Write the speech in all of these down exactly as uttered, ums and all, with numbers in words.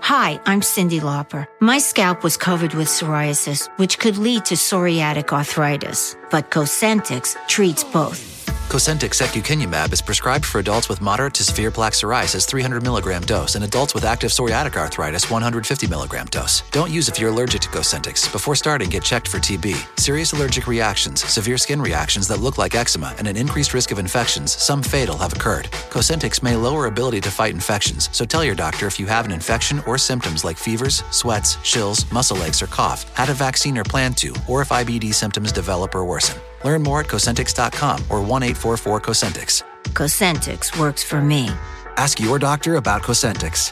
Hi, I'm Cyndi Lauper. My scalp was covered with psoriasis, which could lead to psoriatic arthritis. But Cosentyx treats both. Cosentyx secukinumab is prescribed for adults with moderate to severe plaque psoriasis three hundred milligram dose and adults with active psoriatic arthritis one hundred fifty milligram dose. Don't use if you're allergic to Cosentyx. Before starting, get checked for T B. Serious allergic reactions, severe skin reactions that look like eczema, and an increased risk of infections, some fatal, have occurred. Cosentyx may lower ability to fight infections, so tell your doctor if you have an infection or symptoms like fevers, sweats, chills, muscle aches, or cough, had a vaccine or plan to, or if I B D symptoms develop or worsen. Learn more at Cosentyx dot com or one eight four four Cosentyx. Cosentyx works for me. Ask your doctor about Cosentyx.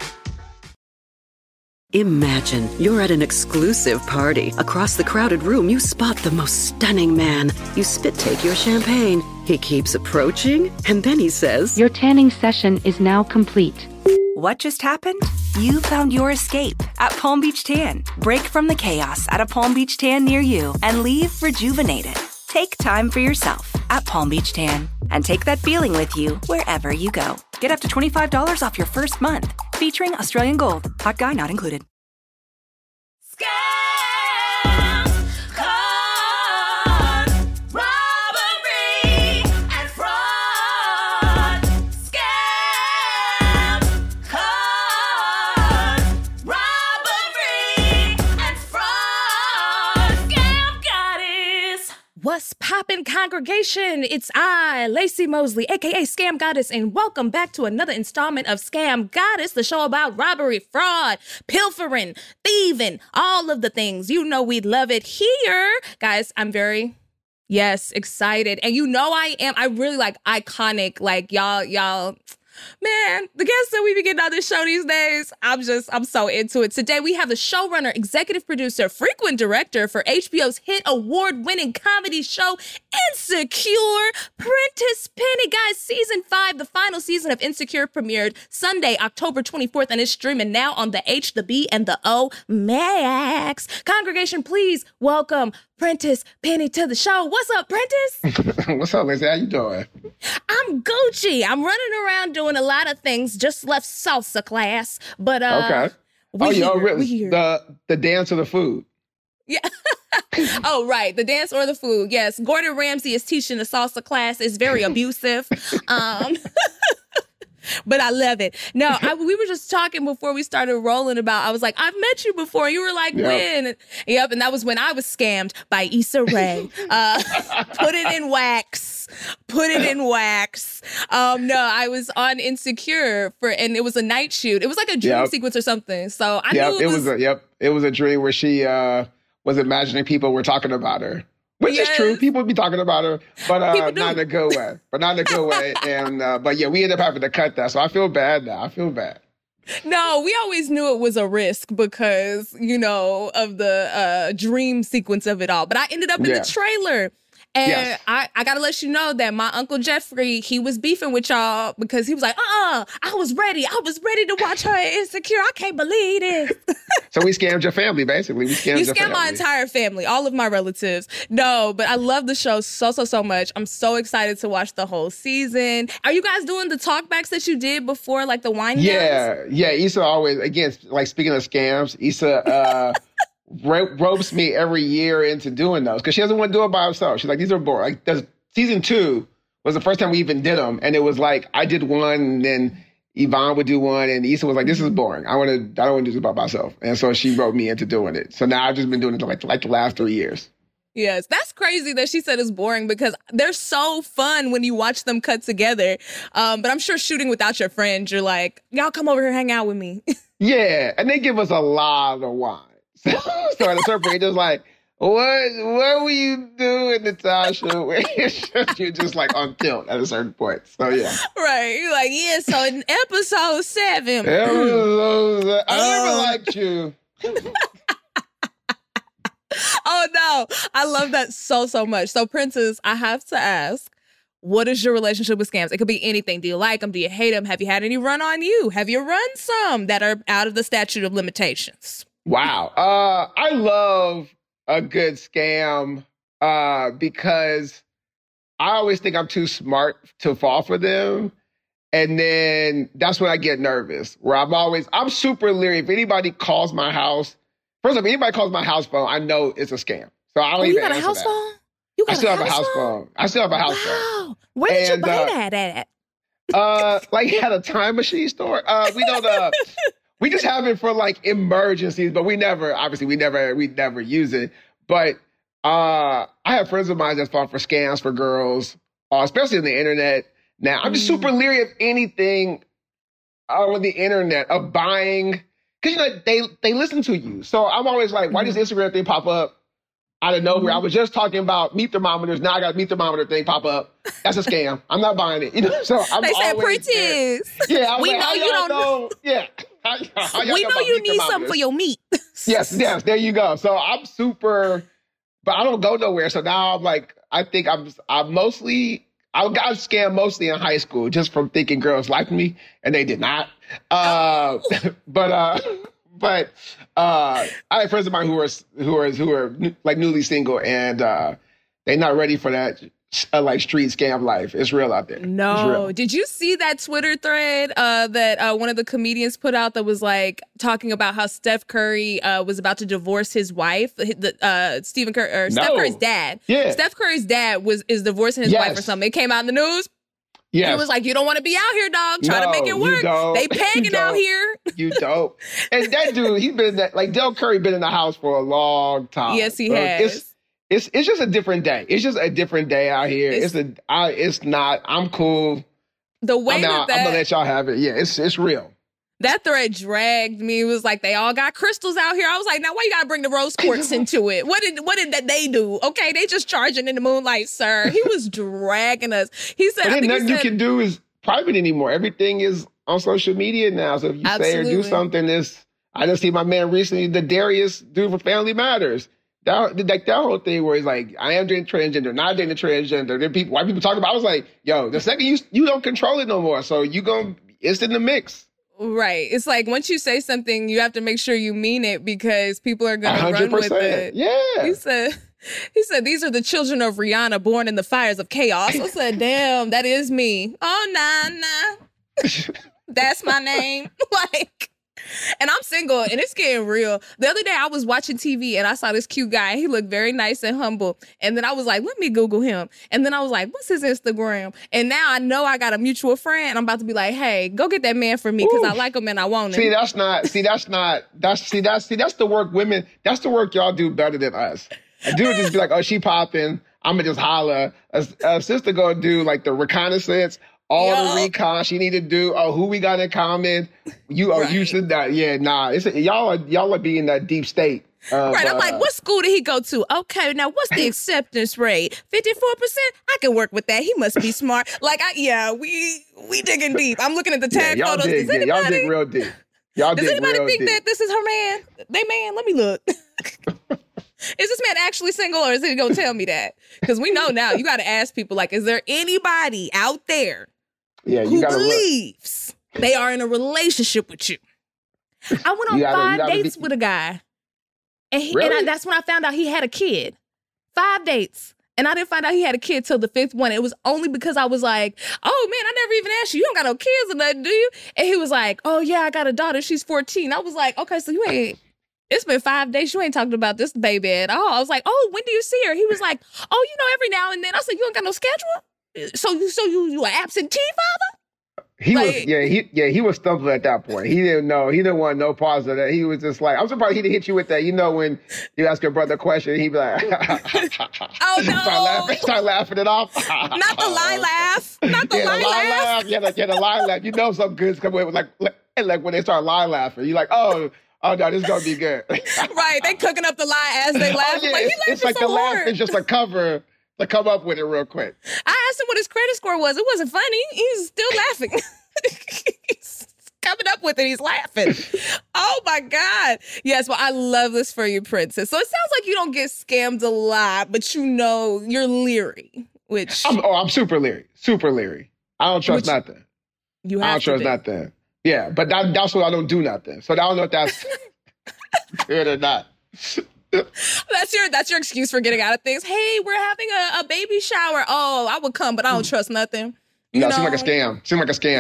Imagine you're at an exclusive party. Across the crowded room, you spot the most stunning man. You spit take your champagne. He keeps approaching, and then he says, "Your tanning session is now complete." What just happened? You found your escape at Palm Beach Tan. Break from the chaos at a Palm Beach Tan near you and leave rejuvenated. Take time for yourself at Palm Beach Tan and take that feeling with you wherever you go. Get up to twenty-five dollars off your first month. Featuring Australian Gold. Hot guy not included. What's poppin', congregation? It's I, Lacey Mosley, aka Scam Goddess, and welcome back to another installment of Scam Goddess, the show about robbery, fraud, pilfering, thieving, all of the things. You know we love it here. Guys, I'm very, yes, excited. And you know I am. I really like iconic, like y'all, y'all... Man, the guests that we be getting on this show these days, I'm just, I'm so into it. Today, we have the showrunner, executive producer, frequent director for H B O's hit award-winning comedy show, Insecure, Prentice Penny. Guys, season five, the final season of Insecure premiered Sunday, October twenty-fourth, and is streaming now on the H, the B, and the O Max. Congregation, please welcome Prentice Penny to the show. What's up, Prentice? What's up, Lacey? How you doing? I'm Gucci. I'm running around doing a lot of things. Just left salsa class, but uh, okay. We oh, here, you really we here. the the dance or the food? Yeah. Oh, right. The dance or the food. Yes. Gordon Ramsay is teaching a salsa class. It's very abusive. um, But I love it. No, I, we were just talking before we started rolling about, I was like, I've met you before. You were like, yep. When? Yep. And that was when I was scammed by Issa Rae. Uh, put it in wax. Put it in wax. Um, no, I was on Insecure for, and it was a night shoot. It was like a dream yep. sequence or something. So I yep, knew it, it was. was a, yep. It was a dream where she uh, was imagining people were talking about her. Which yes. is true. People be talking about her, but uh, not in a good way. But not in a good way. And uh, but yeah, we ended up having to cut that. So I feel bad now. I feel bad. No, we always knew it was a risk because, you know, of the uh, dream sequence of it all. But I ended up in yeah. the trailer. And yes. I, I got to let you know that my Uncle Jeffrey, he was beefing with y'all because he was like, uh-uh, I was ready. I was ready to watch her Insecure. I can't believe this. So we scammed your family, basically. We scammed you your scammed family. my entire family, all of my relatives. No, but I love the show so, so, so much. I'm so excited to watch the whole season. Are you guys doing the talkbacks that you did before, like the wine Yeah, downs? yeah. Issa always, again, like speaking of scams, Issa... Uh, Ro- ropes me every year into doing those because she doesn't want to do it by herself. She's like, these are boring. Like, there's, season two was the first time we even did them, and it was like I did one, and then Yvonne would do one, and Issa was like, "This is boring. I want to. I don't want to do this by myself." And so she roped me into doing it. So now I've just been doing it for like like the last three years. Yes, that's crazy that she said it's boring because they're so fun when you watch them cut together. Um, but I'm sure shooting without your friends, you're like, y'all come over here, hang out with me. Yeah, and they give us a lot of wine. So, so at a certain point, it's like, what what were you doing, Natasha? Where you're just like on tilt at a certain point. So yeah. Right. You're like, yeah, so in episode seven. Episode, I never um, liked you. Oh no. I love that so, so much. So Princess, I have to ask, what is your relationship with scams? It could be anything. Do you like them? Do you hate them? Have you had any run on you? Have you run some that are out of the statute of limitations? Wow. Uh, I love a good scam uh, because I always think I'm too smart to fall for them. And then that's when I get nervous, where I'm always, I'm super leery. If anybody calls my house, first of all, if anybody calls my house phone, I know it's a scam. So I don't oh, even you got a answer house that. phone? You got I still a have a house phone? phone. I still have a house wow. phone. Where did and, you buy uh, that at? Uh, like at a time machine store. Uh, we don't, uh, we just have it for like emergencies, but we never, obviously we never, we never use it. But uh, I have friends of mine that's fallen for scams for girls, uh, especially on the internet. Now, I'm just super leery of anything on the internet, of buying, because, you know, they, they listen to you. So I'm always like, why does this Instagram thing pop up out of nowhere? Mm-hmm. I was just talking about meat thermometers. Now I got a meat thermometer thing pop up. That's a scam. I'm not buying it. You know, so I'm they said always pretties. Yeah, I was we like, know how you y'all don't know. Yeah. How, how y'all we know, know about you meat need something for thermometers? your meat. Yes, yes, there you go. So I'm super, but I don't go nowhere. So now I'm like, I think I'm, I'm mostly, I got scammed mostly in high school just from thinking girls liked me, and they did not. Uh, but, uh, but uh, I have friends of mine who are, who are, who are like newly single, and uh, they're not ready for that. Uh, like street scam life. It's real out there. No. Did you see that Twitter thread uh, that uh, one of the comedians put out that was like talking about how Steph Curry uh, was about to divorce his wife, the, uh, Stephen Curry, or No. Steph Curry's dad. Yeah. Steph Curry's dad was is divorcing his Yes. wife or something. It came out in the news. Yes. He was like, you don't want to be out here, dog. Try No, to make it you work. don't. They You pegging out don't. here. You don't. And that dude, he's been in that, like Del Curry been in the house for a long time. Yes, he So has. It's, it's it's just a different day. It's just a different day out here. It's, It's- a I it's not, I'm cool. The way I'm, that, not, that I'm gonna let y'all have it. Yeah, it's it's real. that thread dragged me. It was like they all got crystals out here. I was like, now why you gotta bring the rose quartz into it? What did what did that they do? Okay, they just charging in the moonlight, sir. He was dragging us. He said, But I then think nothing he you said, can do is private anymore. Everything is on social media now. So if you say or Absolutely. do something, it's I just see my man recently, the Darius dude for Family Matters. That like that whole thing where he's like, I am dating transgender, not dating transgender. There people, white people talking about. I was like, yo, the second you you don't control it no more, so you gon' it's in the mix. right. It's like once you say something, you have to make sure you mean it because people are A gonna hundred run with percent. it. Yeah. He said, he said, these are the children of Rihanna born in the fires of chaos. I said, damn, that is me. Oh, nah, nah. That's my name. Like, and I'm single and it's getting real. The other day I was watching T V and I saw this cute guy. He looked very nice and humble. And then I was like, let me Google him. And then I was like, what's his Instagram? And now I know I got a mutual friend. And I'm about to be like, hey, go get that man for me because I Ooh. like him and I want him. See, that's not. See, that's not. That's see. That's see. That's the work women. That's the work y'all do better than us. A dude just be like, oh, she popping. I'm gonna just holler. A, a sister gonna do like the reconnaissance, all Yo. the recon she need to do. Oh, who we got in common? You. Oh, you Right. should not. Yeah, nah. It's y'all. Are, y'all are being that deep state. Of, Right, I'm uh, like, what school did he go to? Okay, now what's the acceptance rate? fifty-four percent? I can work with that. He must be smart. Like, I, yeah, we we digging deep. I'm looking at the Yeah, tag y'all photos. dig. Does Yeah, y'all anybody, dig real deep. Y'all does dig anybody real think deep. that this is her man? They man? Let me look. Is this man actually single or is he going to tell me that? Because we know now, you got to ask people, like, is there anybody out there Yeah, you who gotta look. believes they are in a relationship with you? I went on You gotta- you five gotta dates be- with a guy. And, he, Really? and I, that's when I found out he had a kid. Five dates. And I didn't find out he had a kid till the fifth one. It was only because I was like, oh, man, I never even asked you. You don't got no kids or nothing, do you? And he was like, oh, yeah, I got a daughter. She's fourteen. I was like, okay, so you ain't, it's been five days. You ain't talking about this baby at all. I was like, oh, when do you see her? He was like, oh, you know, every now and then. I said, you ain't got no schedule? So you so you, you an absentee father? He was, Like- yeah, he, yeah, he was stumped at that point. He didn't know. He didn't want no pause of that. He was just like, I'm surprised he didn't hit you with that. You know, when you ask your brother a question, he'd be like, Oh, no. start laughing, start laughing it off. Not the lie laugh. Not the yeah, lie the lie laugh. laugh. Yeah, the, yeah, the lie laugh. You know, something good's coming with like, like, like when they start lie laughing. You're like, oh, oh no, this is gonna be good. Right, they cooking up the lie as they laugh. Oh, yeah, like, he it's, laughing it's like so the laugh hard. is just a cover to come up with it real quick. I asked him what his credit score was. It wasn't funny. He's still laughing. He's coming up with it. He's laughing. Oh my God. Yes, well, I love this for you, Princess. So it sounds like you don't get scammed a lot, but you know you're leery, which I'm, oh, I'm super leery, super leery. I don't trust Which- nothing. you I have don't to trust be. nothing. Yeah, but that, that's why I don't do nothing. So I don't know if that's good or not. That's your that's your excuse for getting out of things. Hey, we're having a, a baby shower. Oh, I would come, but I don't trust nothing. You No, know? it seems like a scam. Seems like a scam.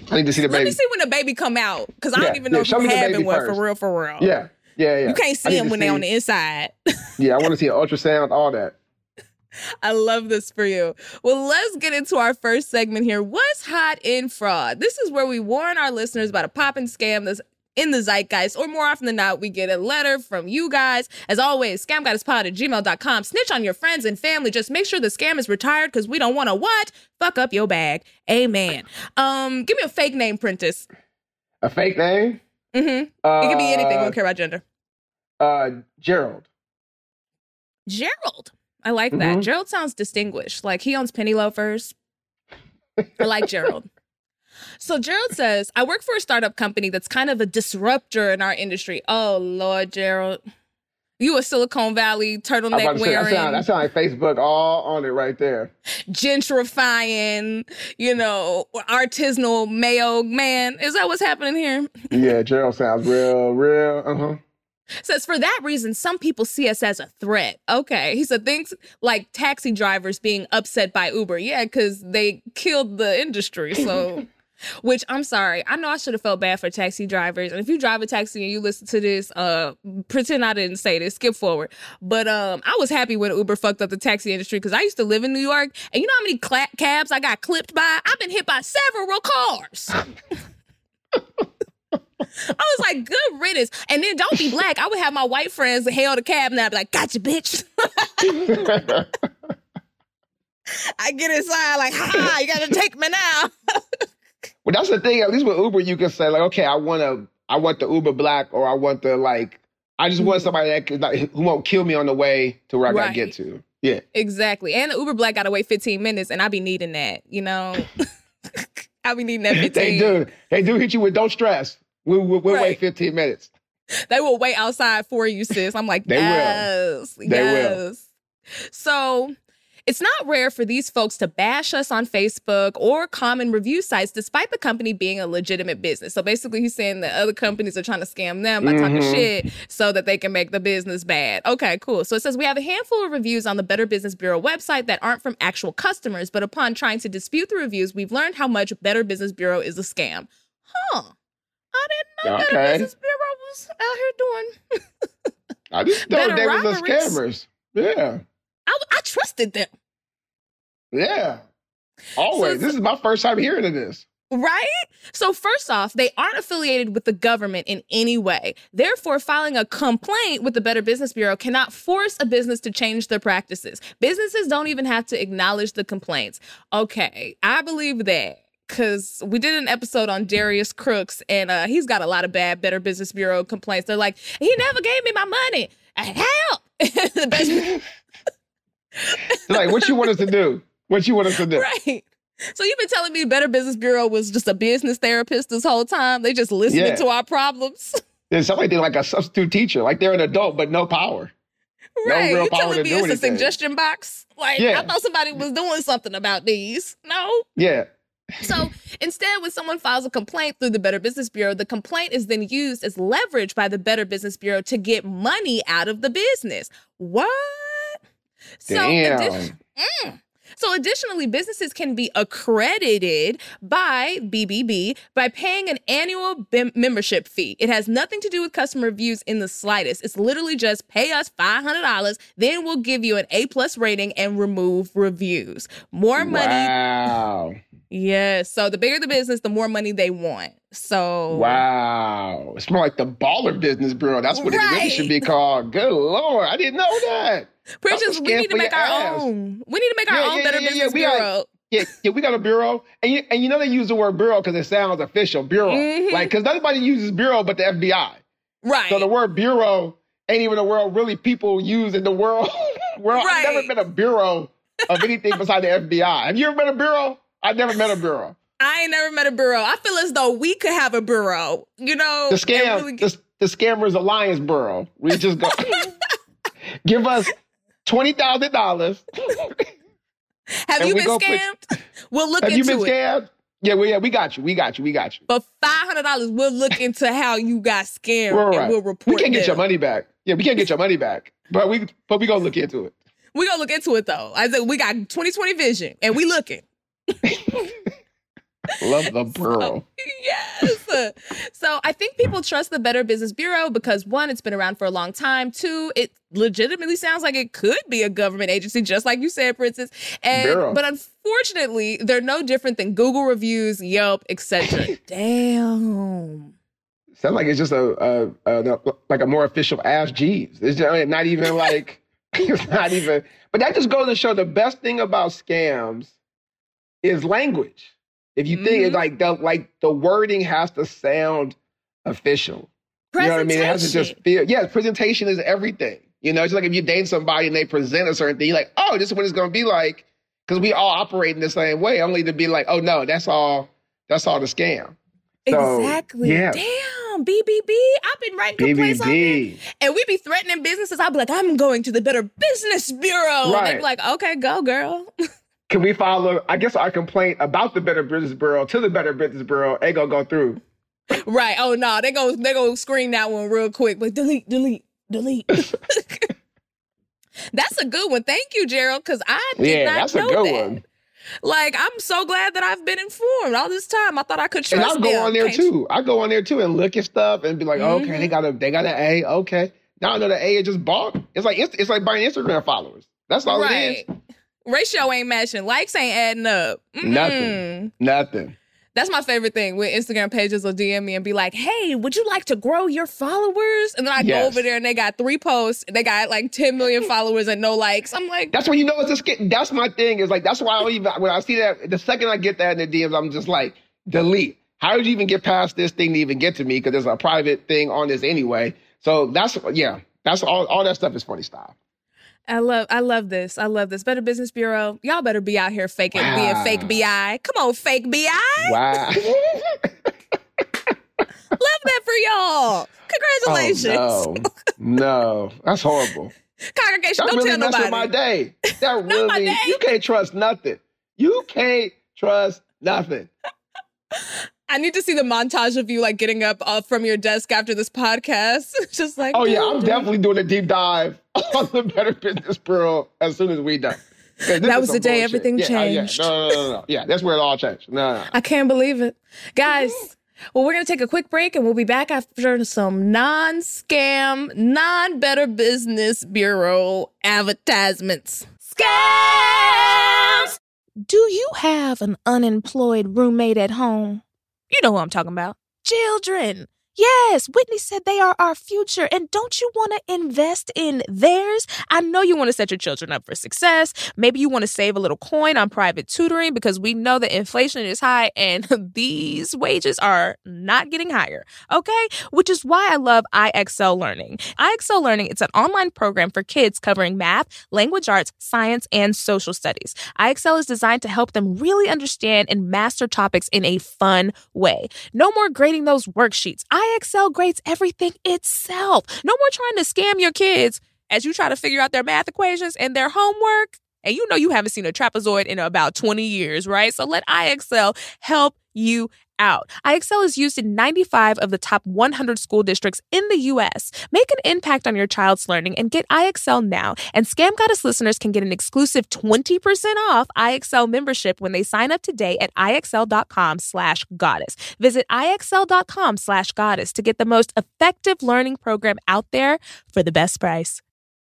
I need to see the baby. Let me see when the baby come out, because I Yeah, don't even know yeah, if show you me the having baby one first. for real, for real. Yeah, yeah, yeah. You can't I see need them to when they're see- on the inside. Yeah, I want to see an ultrasound, all that. I love this for you. Well, let's get into our first segment here. What's hot in fraud? This is where we warn our listeners about a poppin' scam that's in the zeitgeist, or more often than not, we get a letter from you guys. As always, scam goddess pod at gmail dot com. Snitch on your friends and family. Just make sure the scam is retired, because we don't want to what? Fuck up your bag. Amen. Um, give me a fake name, Prentice. A fake name? Mm-hmm. Uh, It could be anything. We don't care about gender. Uh, Gerald. Gerald. I like that. Mhm. Gerald sounds distinguished. Like he owns penny loafers. I like Gerald. So Gerald says, I work for a startup company that's kind of a disruptor in our industry. Oh, Lord, Gerald. You a Silicon Valley I'm turtleneck about to say, that wearing, sound, that sound like Facebook all on it right there. gentrifying, you know, artisanal mayo man. Is that what's happening here? Yeah, Gerald sounds real, real. Uh-huh. Says, for that reason, some people see us as a threat. Okay. He said things like taxi drivers being upset by Uber. Yeah, because they killed the industry. So, which I'm sorry. I know I should have felt bad for taxi drivers. And if you drive a taxi and you listen to this, uh, pretend I didn't say this. Skip forward. But um, I was happy when Uber fucked up the taxi industry, because I used to live in New York. And you know how many cla- cabs I got clipped by? I've been hit by several cars. I was like, good riddance. And then don't be black. I would have my white friends hail the cab and I'd be like, gotcha, bitch. I get inside like, ha, you gotta take me now. Well, that's the thing. At least with Uber, you can say like, okay, I want to, I want the Uber black, or I want the like, I just want somebody that could, like, who won't kill me on the way to where I gotta Right. get to. Yeah, Exactly. And the Uber black gotta wait fifteen minutes, and I be needing that, you know? I be needing that fifteen. they do. They do hit you with don't stress. We, we, we'll Right. wait fifteen minutes. They will wait outside for you, sis. I'm like, They will. yes, They yes. will. So it's not rare for these folks to bash us on Facebook or common review sites, despite the company being a legitimate business. So basically, he's saying that other companies are trying to scam them by talking Mhm. shit so that they can make the business bad. Okay, cool. So it says we have a handful of reviews on the Better Business Bureau website that aren't from actual customers, but upon trying to dispute the reviews, we've learned how much Better Business Bureau is a scam. Huh. I didn't know Better Okay. Business Bureau was out here doing. I just thought Better they were the robberies. scammers. Yeah, I, I trusted them, yeah. Always. So- this is my first time hearing of this. right? So first off, they aren't affiliated with the government in any way. Therefore, filing a complaint with the Better Business Bureau cannot force a business to change their practices. Businesses don't even have to acknowledge the complaints. Okay, I believe that. Because we did an episode on Darius Crooks, and uh, he's got a lot of bad Better Business Bureau complaints. They're like, he never gave me my money. Help! The best- Like, what you want us to do? What you want us to do? Right. So you've been telling me Better Business Bureau was just a business therapist this whole time? They just listening Yeah. to our problems? Then somebody did like a substitute teacher, like they're an adult but no power. Right. real You power telling to me do it's a anything. suggestion box? Like, Yeah. I thought somebody was doing something about these. No? Yeah. So instead, when someone files a complaint through the Better Business Bureau, the complaint is then used as leverage by the Better Business Bureau to get money out of the business. What? So, Damn. addi- Mm. So additionally, businesses can be accredited by B B B by paying an annual bim- membership fee. It has nothing to do with customer reviews in the slightest. It's literally just pay us five hundred dollars, then we'll give you an A plus rating and remove reviews. More money. Wow. Yes. So the bigger the business, the more money they want. So Wow. It's more like the Baller Business Bureau. That's what it really Right. should be called. Good Lord. I didn't know that. Precious, That's a we scam need to for make your our ass. own. We need to make our Yeah, own yeah, Better yeah, yeah, Business we got- Bureau. Yeah, yeah, we got a bureau. And you, and you know they use the word bureau because it sounds official. Bureau. Mhm. Like, because nobody uses bureau but the F B I. Right. So the word bureau ain't even a word really people use in the world. world. I've Right. never been a bureau of anything besides the F B I. Have you ever been a bureau? I've never met a bureau. I ain't never met a bureau. I feel as though we could have a bureau. You know, The and scam, really- the, the Scammers Alliance Bureau. We just go give us twenty thousand dollars. have and you we been go put- scammed? We'll look Have you into been it. scammed? Yeah, we, yeah, we got you. We got you. We got you. For five hundred dollars, we'll look into how you got scammed We're all and right. we'll report. We can't get them. your money back. Yeah, we can't get your money back. But we but we gonna look into it. We gonna look into it though. I said we got twenty twenty vision and we looking. Love the Bureau. So, yes. So I think people trust the Better Business Bureau because, one, it's been around for a long time. Two, it legitimately sounds like it could be a government agency, just like you said, Princess. And Bureau. But unfortunately, they're no different than Google reviews, Yelp, et cetera. Damn. Sounds like it's just a, a, a like a more official Ask Jeeves. It's just not even like it's not even. But that just goes to show the best thing about scams is language. If you think Mm-hmm. it's like the like the wording has to sound official. You know what I mean? It has to just feel. Yeah, presentation is everything. You know, it's like if you date somebody and they present a certain thing, you're like, oh, this is what it's going to be like. Because we all operate in the same way. Only to be like, oh no, that's all. That's all the scam. So, Exactly. yeah. Damn, B B B. I've been writing complaints on B B there. B. And we be threatening businesses. I'll be like, I'm going to the Better Business Bureau. And they Right. be like, okay, go, girl. Can we follow, I guess, our complaint about the Better Business Bureau to the Better Business Bureau ain't gonna go through. Right. Oh, no. They go, they go screen that one real quick. But delete, delete, delete. That's a good one. Thank you, Gerald, because I did Yeah, not that's a know good that. one. Like, I'm so glad that I've been informed all this time. I thought I could trust And I'll go them. on there Can't- too. I go on there too and look at stuff and be like, Mm-hmm. okay, they got a they got an A, okay. Now I know the A is just bought. It's like it's, it's like buying Instagram followers. That's all Right. it is. Ratio ain't matching. Likes ain't adding up. Mm-mm. Nothing. Nothing. That's my favorite thing when Instagram pages will D M me and be like, hey, would you like to grow your followers? And then I go Yes. over there and they got three posts. And they got like ten million followers and no likes. I'm like, That's when you know it's a skit. That's my thing. Is like that's why I don't even when I see that the second I get that in the D Ms, I'm just like delete. How did you even get past this thing to even get to me? Because there's a private thing on this anyway. So that's yeah. That's all. All that stuff is funny style. I love I love this. I love this. Better Business Bureau. Y'all better be out here faking, Wow. being fake B I. Come on, fake B I. Wow. Love that for y'all. Congratulations. Oh, no. No. That's horrible. Congregation, That don't really tell messed with nobody. my day. That my really, day. you can't trust nothing. You can't trust nothing. I need to see the montage of you like getting up uh, from your desk after this podcast. Just like, Oh, yeah, I'm doo-doo. definitely doing a deep dive on the Better Business Bureau as soon as we done. 'Cause this That is was some the day bullshit. everything yeah, oh, yeah. changed. No, no, no, no, no. Yeah, that's where it all changed. No, no, no. I can't believe it. Guys, well, we're going to take a quick break and we'll be back after some non-scam, non-Better Business Bureau advertisements. Scams! Do you have an unemployed roommate at home? You know who I'm talking about. Children. Yes, Whitney said they are our future. And don't you want to invest in theirs? I know you want to set your children up for success. Maybe you want to save a little coin on private tutoring because we know that inflation is high and these wages are not getting higher. Okay? Which is why I love I X L Learning. I X L Learning, it's an online program for kids covering math, language arts, science, and social studies. I X L is designed to help them really understand and master topics in a fun way. No more grading those worksheets. I I X L grades everything itself. No more trying to scam your kids as you try to figure out their math equations and their homework. And you know you haven't seen a trapezoid in about twenty years, right? So let I X L help you out. I X L is used in ninety-five of the top one hundred school districts in the U S. Make an impact on your child's learning and get I X L now. And Scam Goddess listeners can get an exclusive twenty percent off I X L membership when they sign up today at IXL.com slash goddess. Visit IXL.com slash goddess to get the most effective learning program out there for the best price.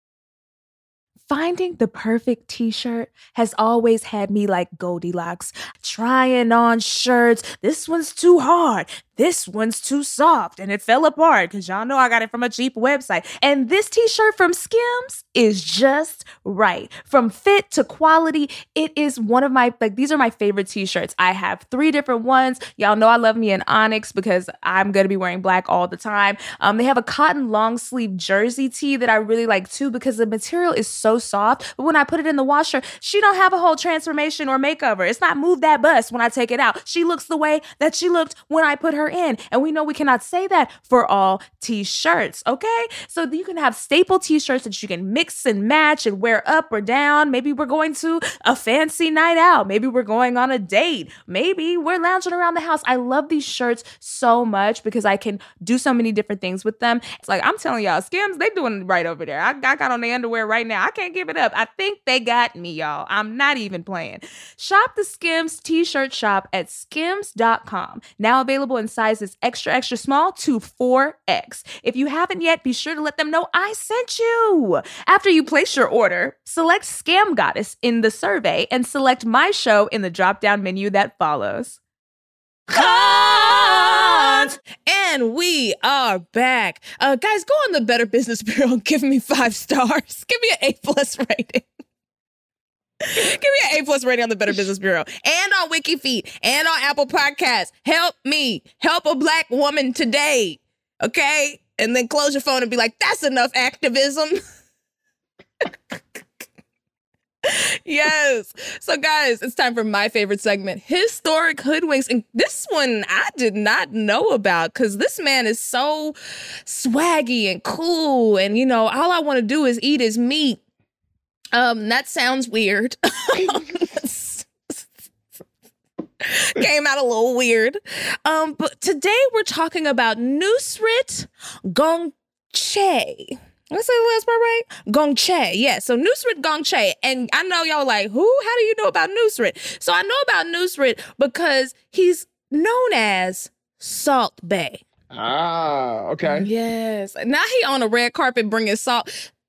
Finding the perfect t-shirt has always had me like Goldilocks, trying on shirts. This one's too hard. This one's too soft. And it fell apart because y'all know I got it from a cheap website. And this t-shirt from Skims is just right. From fit to quality, it is one of my, like, these are my favorite t-shirts. I have three different ones. Y'all know I love me an onyx because I'm going to be wearing black all the time. Um, they have a cotton long sleeve jersey tee that I really like too because the material is so soft. But when I put it in the washer, she don't have a whole transformation or makeover. It's not move that bust when I take it out. She looks the way that she looked when I put her her in. And we know we cannot say that for all t-shirts, okay? So you can have staple t-shirts that you can mix and match and wear up or down. Maybe we're going to a fancy night out. Maybe we're going on a date. Maybe we're lounging around the house. I love these shirts so much because I can do so many different things with them. It's like, I'm telling y'all, Skims, they doing it right over there. I, I got on the underwear right now. I can't give it up. I think they got me, y'all. I'm not even playing. Shop the Skims t-shirt shop at skims dot com. Now available in sizes extra, extra small to four X. If you haven't yet, be sure to let them know I sent you. After you place your order, select Scam Goddess in the survey and select my show in the drop-down menu that follows. Cut! And we are back. Uh, guys, go on the Better Business Bureau and give me five stars. Give me an A plus rating. Give me an A plus rating on the Better Business Bureau and on WikiFeet and on Apple Podcasts. Help me. Help a black woman today. Okay? And then close your phone and be like, that's enough activism. Yes. So guys, it's time for my favorite segment, Historic Hoodwinks. And this one I did not know about because this man is so swaggy and cool. And, you know, all I want to do is eat his meat. Um, that sounds weird. Came out a little weird. Um, but today we're talking about Nusret Gongche. Did I say the last part right? Gongche, yeah. So Nusret Gongche. And I know y'all like, who? How do you know about Nusret? So I know about Nusret because he's known as Salt Bae. Ah, okay. Yes. Now he on a red carpet bringing salt.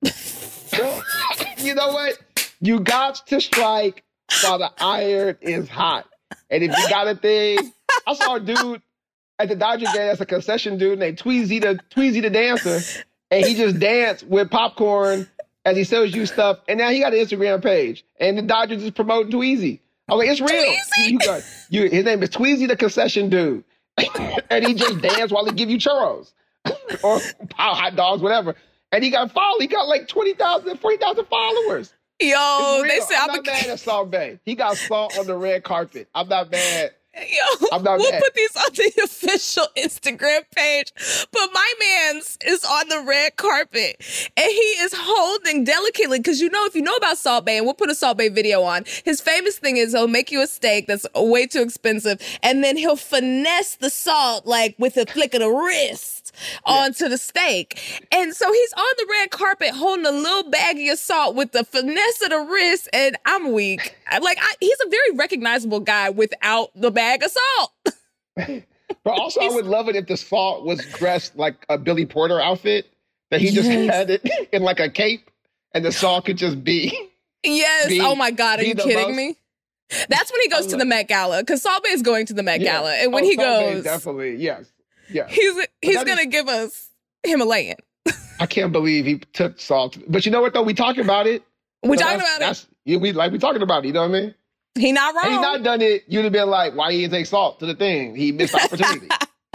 You know what? You got to strike while the iron is hot. And if you got a thing, I saw a dude at the Dodger game that's a concession dude named Tweezy the Tweezy the dancer. And he just danced with popcorn as he sells you stuff. And now he got an Instagram page. And the Dodgers is promoting Tweezy. I'm like, it's real. Tweezy? You got, you, his name is Tweezy the concession dude. And he just danced while he give you churros. Or hot dogs, whatever. And he got followed. He got like twenty thousand, forty thousand followers. Yo, they said I'm I'm not mad at Salt Bae. He got salt on the red carpet. I'm not mad. Yo, I'm not we'll mad. put these on the official Instagram page. But my man's is on the red carpet. And he is holding delicately, because you know, if you know about Salt Bae, and we'll put a Salt Bae video on, his famous thing is he'll make you a steak that's way too expensive, and then he'll finesse the salt like with a flick of the wrist onto the steak. And so he's on the red carpet holding a little baggie of salt with the finesse of the wrist, and I'm weak. Like, I, he's a very recognizable guy without the bag of salt. But also, I would love it if the salt was dressed like a Billy Porter outfit, that he just Yes. had it in like a cape, and the salt could just be. Yes. Be- oh my God. Are be you the kidding most- me? That's when he goes to the Met Gala, because Salt Bae is going to the Met Yeah. Gala. And when Oh, he Salt Bae, goes, definitely, yes. Yeah. he's he's that going to is- give us Himalayan. I can't believe he took salt. But you know what, though? We talking about it. We're So talking that's- about it. that's, yeah, we, like, we talking about it, you know what I mean? He not wrong. Had he not done it, you'd have been like, why he didn't take salt to the thing? He missed the opportunity.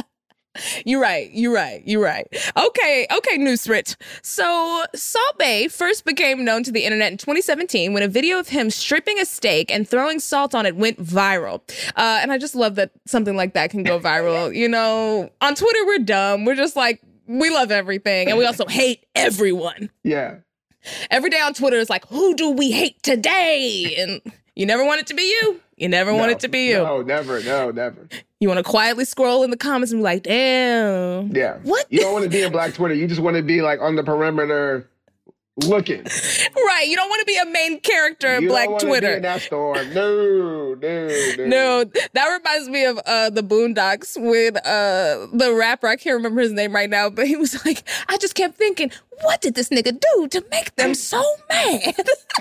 You're right. You're right. You're right. Okay. Okay, Nusret. So Salt Bae first became known to the internet in twenty seventeen when a video of him stripping a steak and throwing salt on it went viral. Uh, and I just love that something like that can go viral. You know, on Twitter, we're dumb. We're just like, we love everything. And we also hate everyone. Yeah. Every day on Twitter is like, who do we hate today? And you never want it to be you. You never want No, it to be you. No, never, no, never. You want to quietly scroll in the comments and be like, damn. Yeah. What? You don't want to be in Black Twitter. You just want to be like on the perimeter looking. Right. You don't want to be a main character in You Black don't want to Twitter. be in that storm. No, no, no. No, that reminds me of uh, the Boondocks with uh, the rapper. I can't remember his name right now, but he was like, I just kept thinking, what did this nigga do to make them so mad?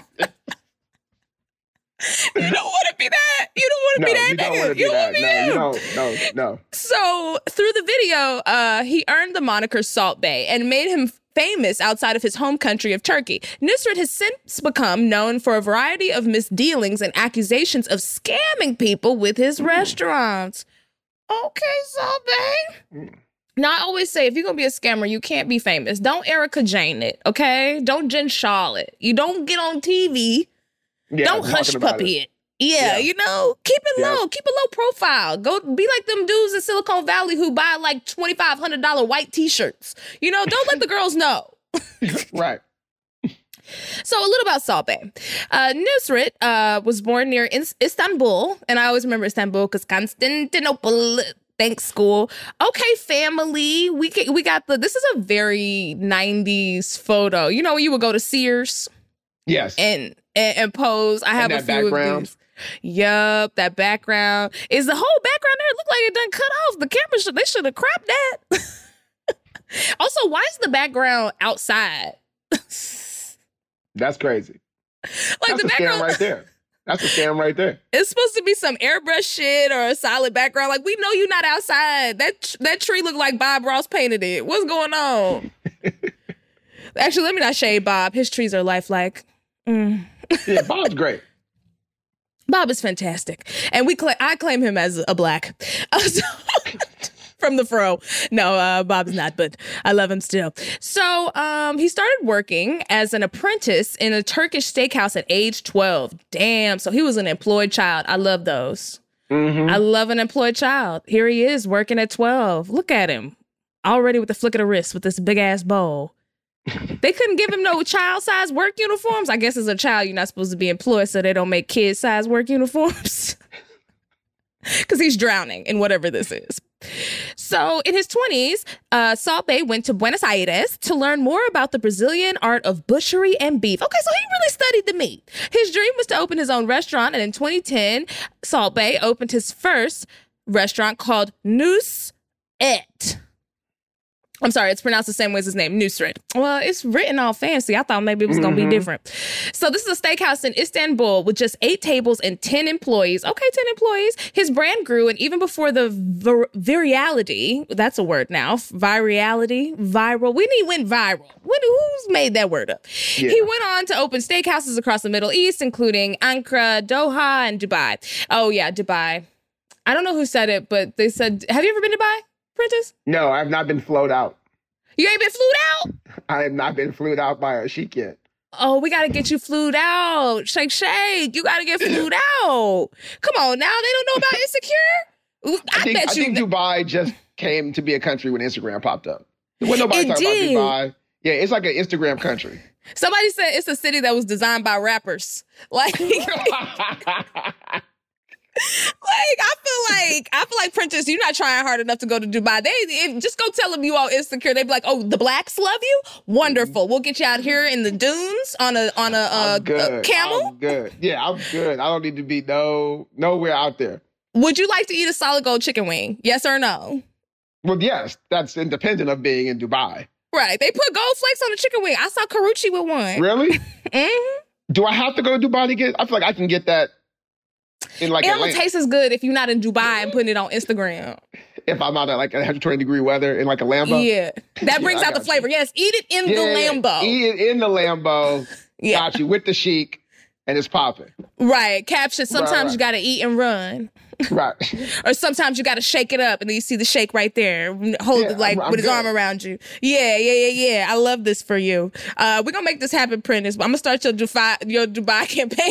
You don't want to be that. You don't want to No, be that you don't nigga. want to be you that. want to be No, him. you don't. No, no. So through the video, uh, he earned the moniker Salt Bae and made him famous outside of his home country of Turkey. Nusret has since become known for a variety of misdealings and accusations of scamming people with his restaurants. Okay, Salt Bae. Now, I always say, if you're going to be a scammer, you can't be famous. Don't Erica Jane it, okay? Don't Jen Charlotte. You don't get on T V. Yeah, Don't talking hush about puppy it. Yeah, Yeah. you know, keep it Yeah. low, keep a low profile. Go be like them dudes in Silicon Valley who buy like twenty-five hundred dollars white t-shirts. You know, don't let the girls know. Right. So a little about Salt Bae. Uh, Nusret uh, was born near in- Istanbul, and I always remember Istanbul because Constantinople. Thanks, school. Okay, family. We ca- we got the. This is a very nineties photo. You know, when you would go to Sears Yes. and and, and pose. I have And a that few background. of these. Yup, that background. Is the whole background there? It look like it done cut off. The camera should they should have cropped that. Also, why is the background outside? That's crazy. Like That's the a background scam right there. That's a scam right there. It's supposed to be some airbrush shit or a solid background. Like, we know you're not outside. That that tree looked like Bob Ross painted it. What's going on? Actually, let me not shade Bob. His trees are lifelike. Mm. Yeah, Bob's great. Bob is fantastic. And we cla- I claim him as a black. Uh, so- from the fro. No, uh, Bob's not, but I love him still. So um, he started working as an apprentice in a Turkish steakhouse at age twelve. Damn. So he was an employed child. I love those. Mm-hmm. I love an employed child. Here he is working at twelve. Look at him. Already with the flick of the wrist with this big ass bowl. They couldn't give him no child size work uniforms. I guess as a child, you're not supposed to be employed, so they don't make kid size work uniforms. Because he's drowning in whatever this is. So in his twenties, uh, Salt Bae went to Buenos Aires to learn more about the Brazilian art of butchery and beef. Okay, so he really studied the meat. His dream was to open his own restaurant, and in twenty ten, Salt Bae opened his first restaurant called Nus Et. I'm sorry, it's pronounced the same way as his name, Nusret. Well, it's written all fancy. I thought maybe it was going to be different. So this is a steakhouse in Istanbul with just eight tables and ten employees. Okay, ten employees. His brand grew, and even before the vir- virality, that's a word now, virality, viral. We need went viral. When, who's made that word up? Yeah. He went on to open steakhouses across the Middle East, including Ankara, Doha, and Dubai. Oh, yeah, Dubai. I don't know who said it, but they said, have you ever been to Dubai, Prentice? No, I've not been flown out. You ain't been flued out? I have not been flued out by a sheik yet. Oh, we got to get you flued out. Shake, shake. You got to get flued out. Come on now. They don't know about Insecure? I, I think, bet I you. think Dubai just came to be a country when Instagram popped up. When nobody It talking did. about Dubai. Yeah, it's like an Instagram country. Somebody said it's a city that was designed by rappers. Like, like I feel like I feel like Prentice, you're not trying hard enough to go to Dubai. They if, just go tell them you all Insecure. They'd be like, "Oh, the blacks love you. Wonderful. We'll get you out here in the dunes on a on a, uh, I'm good. a camel. I'm good. Yeah, I'm good. I don't need to be no nowhere out there. Would you like to eat a solid gold chicken wing? Yes or no? Well, yes, that's independent of being in Dubai. Right. They put gold flakes on the chicken wing. I saw Karuchi with one. Really? Mm-hmm. Do I have to go to Dubai to get? I feel like I can get that in like It don't Atlanta. taste as good if you're not in Dubai and putting it on Instagram. If I'm out at like one hundred twenty degree weather in like a Lambo. Yeah. That brings I out the got flavor. you. Yes. Eat it in the Lambo. Eat it in the Lambo. Yeah. Got you with the chic, and it's popping. Right. Caption. Sometimes Right, right. you got to eat and run. Right. Or sometimes you got to shake it up and then you see the shake right there. Hold Yeah, it like I'm- I'm with his good. arm around you. Yeah, yeah, yeah, yeah. I love this for you. Uh, we're going to make this happen, Prentice. I'm going to start your Dubai, your Dubai campaign.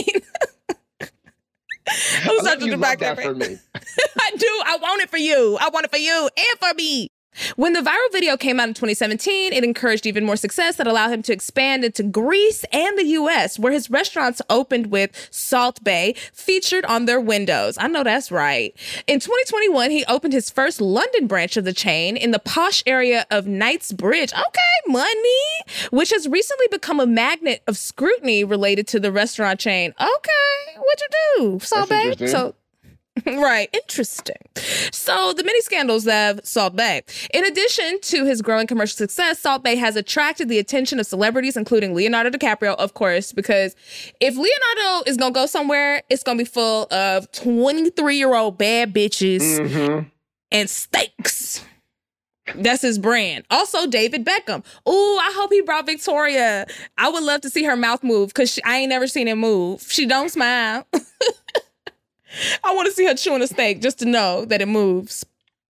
I'm going to I start love your you Dubai love that campaign. for me. I do. I want it for you. I want it for you and for me. When the viral video came out in twenty seventeen, it encouraged even more success that allowed him to expand into Greece and the U S, where his restaurants opened with Salt Bae featured on their windows. I know that's right. In twenty twenty-one, he opened his first London branch of the chain in the posh area of Knightsbridge. Okay, money, which has recently become a magnet of scrutiny related to the restaurant chain. Okay, what'd you do, Salt That's Bae? interesting. So. Right. Interesting. So the many scandals of Salt Bae. In addition to his growing commercial success, Salt Bae has attracted the attention of celebrities, including Leonardo DiCaprio, of course, because if Leonardo is going to go somewhere, it's going to be full of twenty-three-year-old bad bitches Mm-hmm. and steaks. That's his brand. Also, David Beckham. Ooh, I hope he brought Victoria. I would love to see her mouth move because I ain't never seen it move. She don't smile. I want to see her chewing a steak just to know that it moves.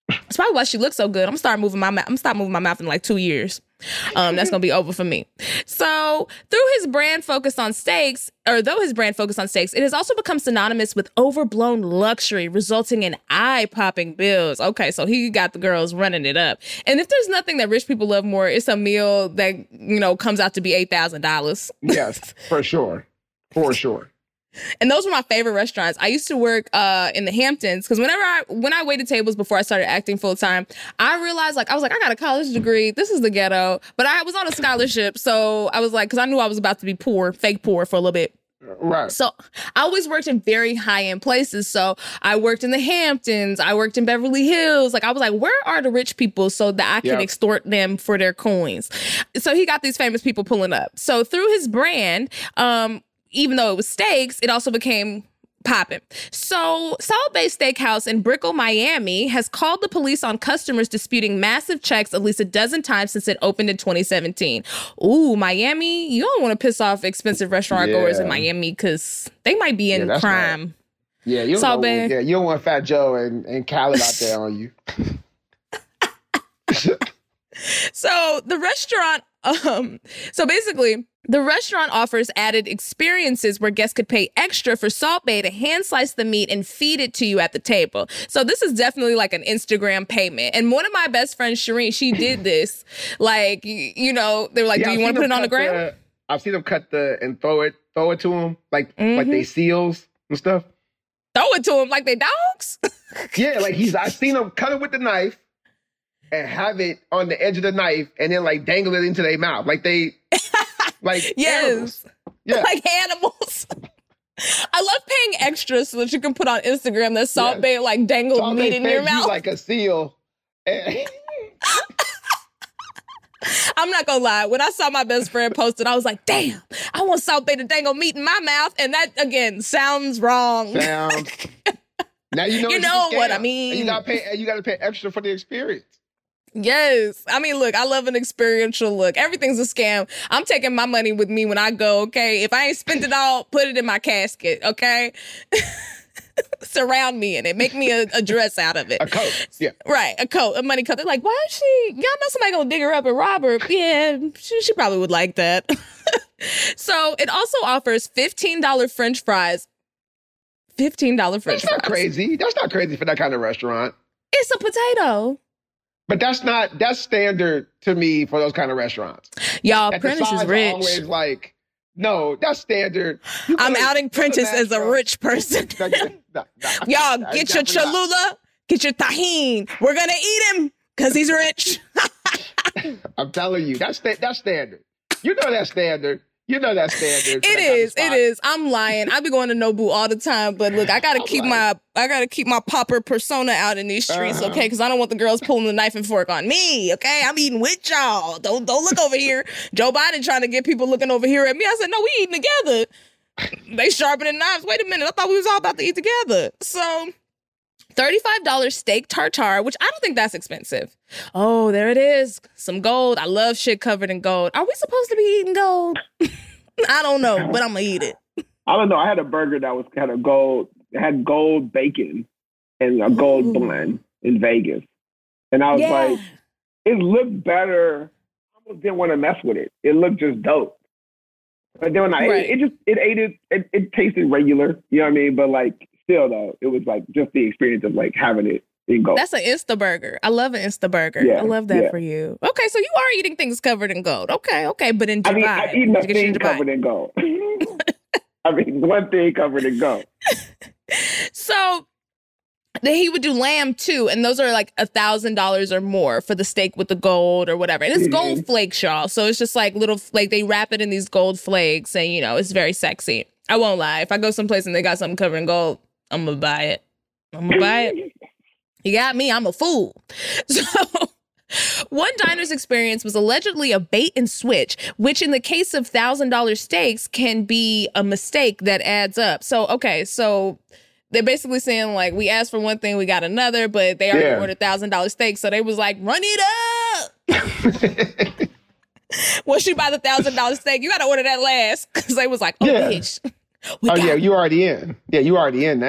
It's probably why she looks so good. I'm gonna start moving my mouth. I'm gonna start moving my mouth in like two years. Um, that's gonna be over for me. So through his brand focused on steaks, or though his brand focused on steaks, it has also become synonymous with overblown luxury, resulting in eye-popping bills. Okay, so he got the girls running it up. And if there's nothing that rich people love more, it's a meal that, you know, comes out to be eight thousand dollars. Yes, for sure. For sure. And those were my favorite restaurants. I used to work uh, in the Hamptons because whenever I, when I waited tables before I started acting full time, I realized like, I was like, I got a college degree. This is the ghetto. But I was on a scholarship. So I was like, because I knew I was about to be poor, fake poor for a little bit. Right. So I always worked in very high end places. So I worked in the Hamptons. I worked in Beverly Hills. Like I was like, where are the rich people so that I can Yep. extort extort them for their coins? So he got these famous people pulling up. So through his brand, um, even though it was steaks, it also became popping. So Salt Bay Steakhouse in Brickell, Miami has called the police on customers disputing massive checks at least a dozen times since it opened in twenty seventeen. Ooh, Miami, you don't want to piss off expensive restaurant Yeah. goers in Miami because they might be in Yeah, that's crime. Yeah, you don't, Salt know, Bay. yeah, you don't want Fat Joe and, and Khaled out there on you. So the restaurant, um, so basically, the restaurant offers added experiences where guests could pay extra for Salt Bay to hand slice the meat and feed it to you at the table. So this is definitely like an Instagram payment. And one of my best friends, Shireen, she did this. Like, you, you know, they were like, Yeah, do I've you want to seen put it them on the cut ground? I've seen them cut the and throw it, throw it to them like like Mm-hmm. they seals and stuff. Throw it to them like they dogs? Yeah, like he's. I've seen them cut it with the knife and have it on the edge of the knife and then like dangle it into their mouth, like they, like animals. Yes. Yeah, Like animals. I love paying extra so that you can put on Instagram that Salt Yeah. Bay like dangled so meat they in your fed you mouth. like a seal. And- I'm not gonna lie. When I saw my best friend post it, I was like, damn, I want Salt Bay to dangle meat in my mouth. And that, again, sounds wrong. Sounds. Now you know You it's a know what scam. I mean. And you gotta pay. You gotta pay extra for the experience. Yes. I mean, look, I love an experiential look. Everything's a scam. I'm taking my money with me when I go, okay? If I ain't spent it all, put it in my casket, okay? Surround me in it. Make me a, a dress out of it. A coat. Yeah. Right, a coat, a money coat. They're like, why is she? Y'all know somebody gonna dig her up and rob her. Yeah, she, she probably would like that. So it also offers fifteen dollars French fries. fifteen dollars French That's not fries. crazy. That's not crazy for that kind of restaurant. It's a potato. But that's not, that's standard to me for those kind of restaurants. Y'all, That the Prentice sides is are rich. always like, no, that's standard. You I'm go to- outing go to Prentice as a Nashville. rich person. No, no, no, no. Y'all, No, get your definitely not. Cholula, get your tahine. We're gonna eat him because he's rich. I'm telling you, that's sta- that's standard. You know that's standard. You know that's standard. for It that kind of is. It spot. is. I'm lying. I be going to Nobu all the time, but look, I gotta I'm keep lying. my I gotta keep my popper persona out in these streets, Uh-huh. okay? Because I don't want the girls pulling the knife and fork on me, okay? I'm eating with y'all. Don't don't look over here. Joe Biden trying to get people looking over here at me. I said, no, we eating together. They sharpening knives. Wait a minute. I thought we was all about to eat together. So thirty-five dollars steak tartare, which I don't think that's expensive. Oh, there it is. Some gold. I love shit covered in gold. Are we supposed to be eating gold? I don't know, but I'm gonna eat it. I don't know. I had a burger that was kind of gold. It had gold bacon and a gold Ooh. blend in Vegas. And I was Yeah. like, it looked better. I almost didn't want to mess with it. It looked just dope. But then when I Right. ate it, it just, it ate it, it, it tasted regular. You know what I mean? But like, still though, it was like just the experience of like having it in gold. That's an Insta burger. I love an Insta burger. Yeah, I love that yeah. for you. Okay, so you are eating things covered in gold. Okay, okay, but in Dubai. I mean, I've eaten a Did you get thing your Dubai? covered in gold. I mean, one thing covered in gold. So then he would do lamb too, and those are like a thousand dollars or more for the steak with the gold or whatever. And it's Mhm. gold flakes, y'all. So it's just like little like they wrap it in these gold flakes, and you know it's very sexy. I won't lie. If I go someplace and they got something covered in gold, I'm gonna buy it. I'm gonna buy it. You got me. I'm a fool. So. One diner's experience was allegedly a bait and switch, which in the case of one thousand dollars steaks can be a mistake that adds up. So, okay, so they're basically saying, like, we asked for one thing, we got another, but they already Yeah. ordered one thousand dollars steaks. So they was like, run it up. Once you buy the one thousand dollars steak, you got to order that last. Because they was like, oh, Yeah. bitch. We Oh got yeah, you already in. Yeah, you already in now.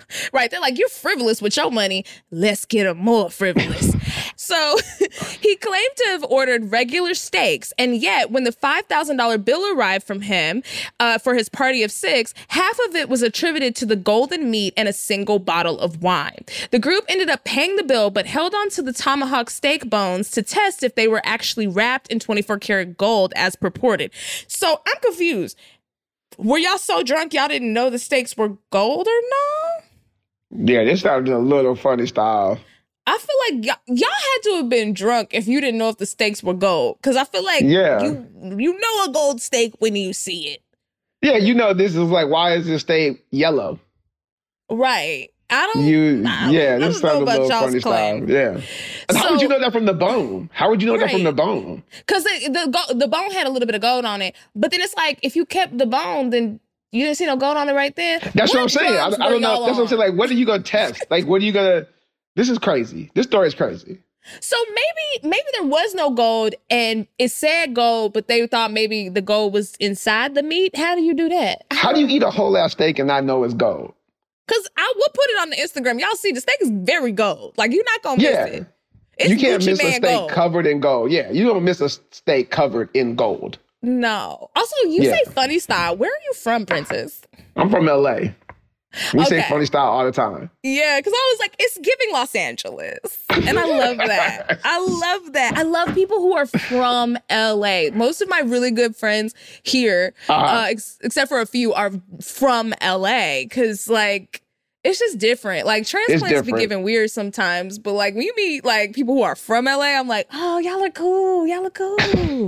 Right. They're like, you're frivolous with your money. Let's get them more frivolous. So he claimed to have ordered regular steaks. And yet when the five thousand dollars bill arrived from him uh, for his party of six, half of it was attributed to the golden meat and a single bottle of wine. The group ended up paying the bill, but held on to the tomahawk steak bones to test if they were actually wrapped in twenty-four karat gold as purported. So I'm confused. Were y'all so drunk y'all didn't know the steaks were gold or no? Yeah, this sounded a little funny style. I feel like y- y'all had to have been drunk if you didn't know if the steaks were gold. Because I feel like yeah. you you know a gold steak when you see it. Yeah, you know this is like, why is this steak yellow? Right. I don't. You, I yeah, don't this know sounds a about little y'all's funny claim. style. Yeah. And So- how would you know that from the bone? How would you know that from the Right. bone? Because the, the go- the bone had a little bit of gold on it. But then it's like, if you kept the bone, then you didn't see no gold on it right there. That's what, I'm saying. I, drugs I were don't know. y'all That's what I'm on? saying. Like, what are you going to test? Like, what are you going to... This is crazy. This story is crazy. So maybe maybe there was no gold and it said gold, but they thought maybe the gold was inside the meat. How do you do that? How do you eat a whole ass steak and not know it's gold? Because I will put it on the Instagram. Y'all see the steak is very gold. Like, you're not going to Yeah. miss it. It's You can't Gucci miss a Man steak gold. covered in gold. Yeah, you don't miss a steak covered in gold. No. Also, you Yeah. say funny style. Where are you from, Princess? I'm from L A. We say Okay. funny style all the time. Yeah, because I was like, it's giving Los Angeles. And I love that. I love that. I love people who are from L A. Most of my really good friends here, Uh-huh. uh, ex- except for a few, are from L A. Because, like, it's just different. Like, transplants be different. giving weird sometimes. But, like, when you meet, like, people who are from L A, I'm like, oh, y'all are cool. Y'all are cool.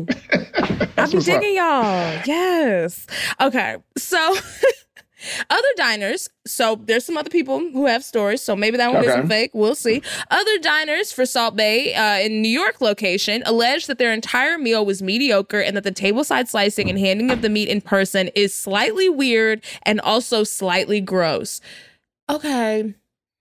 I be what's up. digging y'all. Yes. Okay. So... Other diners, so there's some other people who have stories, so maybe that one Okay. isn't fake. We'll see. Other diners for Salt Bay uh, in New York location alleged that their entire meal was mediocre and that the tableside slicing and handing of the meat in person is slightly weird and also slightly gross. Okay.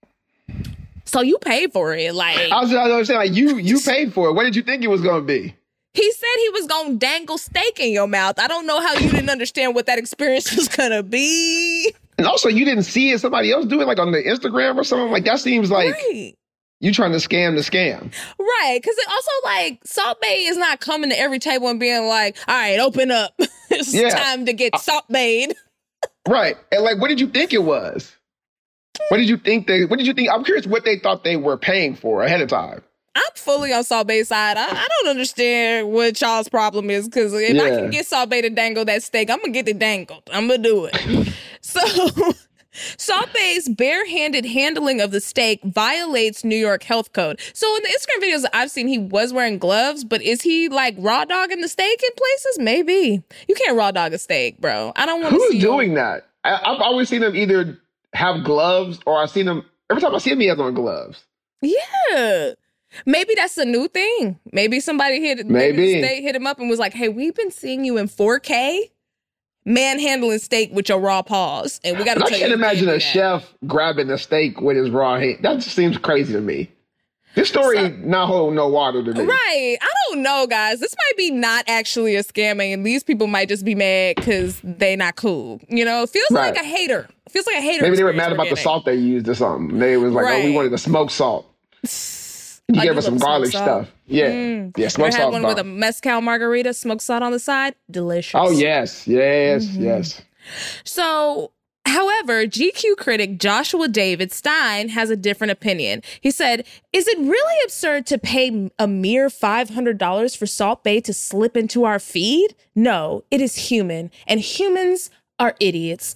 So you paid for it. Like, I was, I was saying, like, you you paid for it. What did you think it was going to be? he said he was going to dangle steak in your mouth. I don't know how you didn't understand what that experience was going to be. And also, you didn't see it. Somebody else do it, like on the Instagram or something. Like, that seems like Right. you trying to scam the scam. Right, because it also, like, Salt Bay is not coming to every table and being like, all right, open up. It's Yeah. time to get Salt Bayed. Right. And like, what did you think it was? What did you think they, what did you think? I'm curious what they thought they were paying for ahead of time. I'm fully on Salt Bay's side. I, I don't understand what y'all's problem is, because if I Yeah. can get Salt Bay to dangle that steak, I'm going to get it dangled. I'm going to do it. So... Salt Bay's barehanded handling of the steak violates New York health code. So in the Instagram videos that I've seen, he was wearing gloves, but is he like raw dogging the steak in places? Maybe. You can't raw dog a steak, bro. I don't want to see Who's you- doing that? I, I've always seen them either have gloves or I've seen them, every time I see him, he has on gloves. Yeah. Maybe that's a new thing. Maybe somebody hit maybe, Maybe. the state hit him up and was like, hey, we've been seeing you in four K manhandling steak with your raw paws. And we got to And I tell can't you. imagine a a chef grabbing a steak with his raw hand. That just seems crazy to me. This story not hold no water to me. Right. I don't know, guys. This might be not actually a scamming, and these people might just be mad because they not cool. You know, it feels Right. like a hater. It feels like a hater. Maybe they were experience mad about the getting. salt they used or something. They was like, oh, we Right. wanted the smoked salt. You Oh, gave you us some love garlic smoked salt. stuff. Yeah. Mm. Yeah, Ever smoked had salt. one with a mezcal margarita, smoked salt on the side? Delicious. Oh, yes. Yes. Mm-hmm. Yes. So, however, G Q critic Joshua David Stein has a different opinion. He said, is it really absurd to pay a mere five hundred dollars for Salt Bay to slip into our feed? No, it is human, and humans are idiots.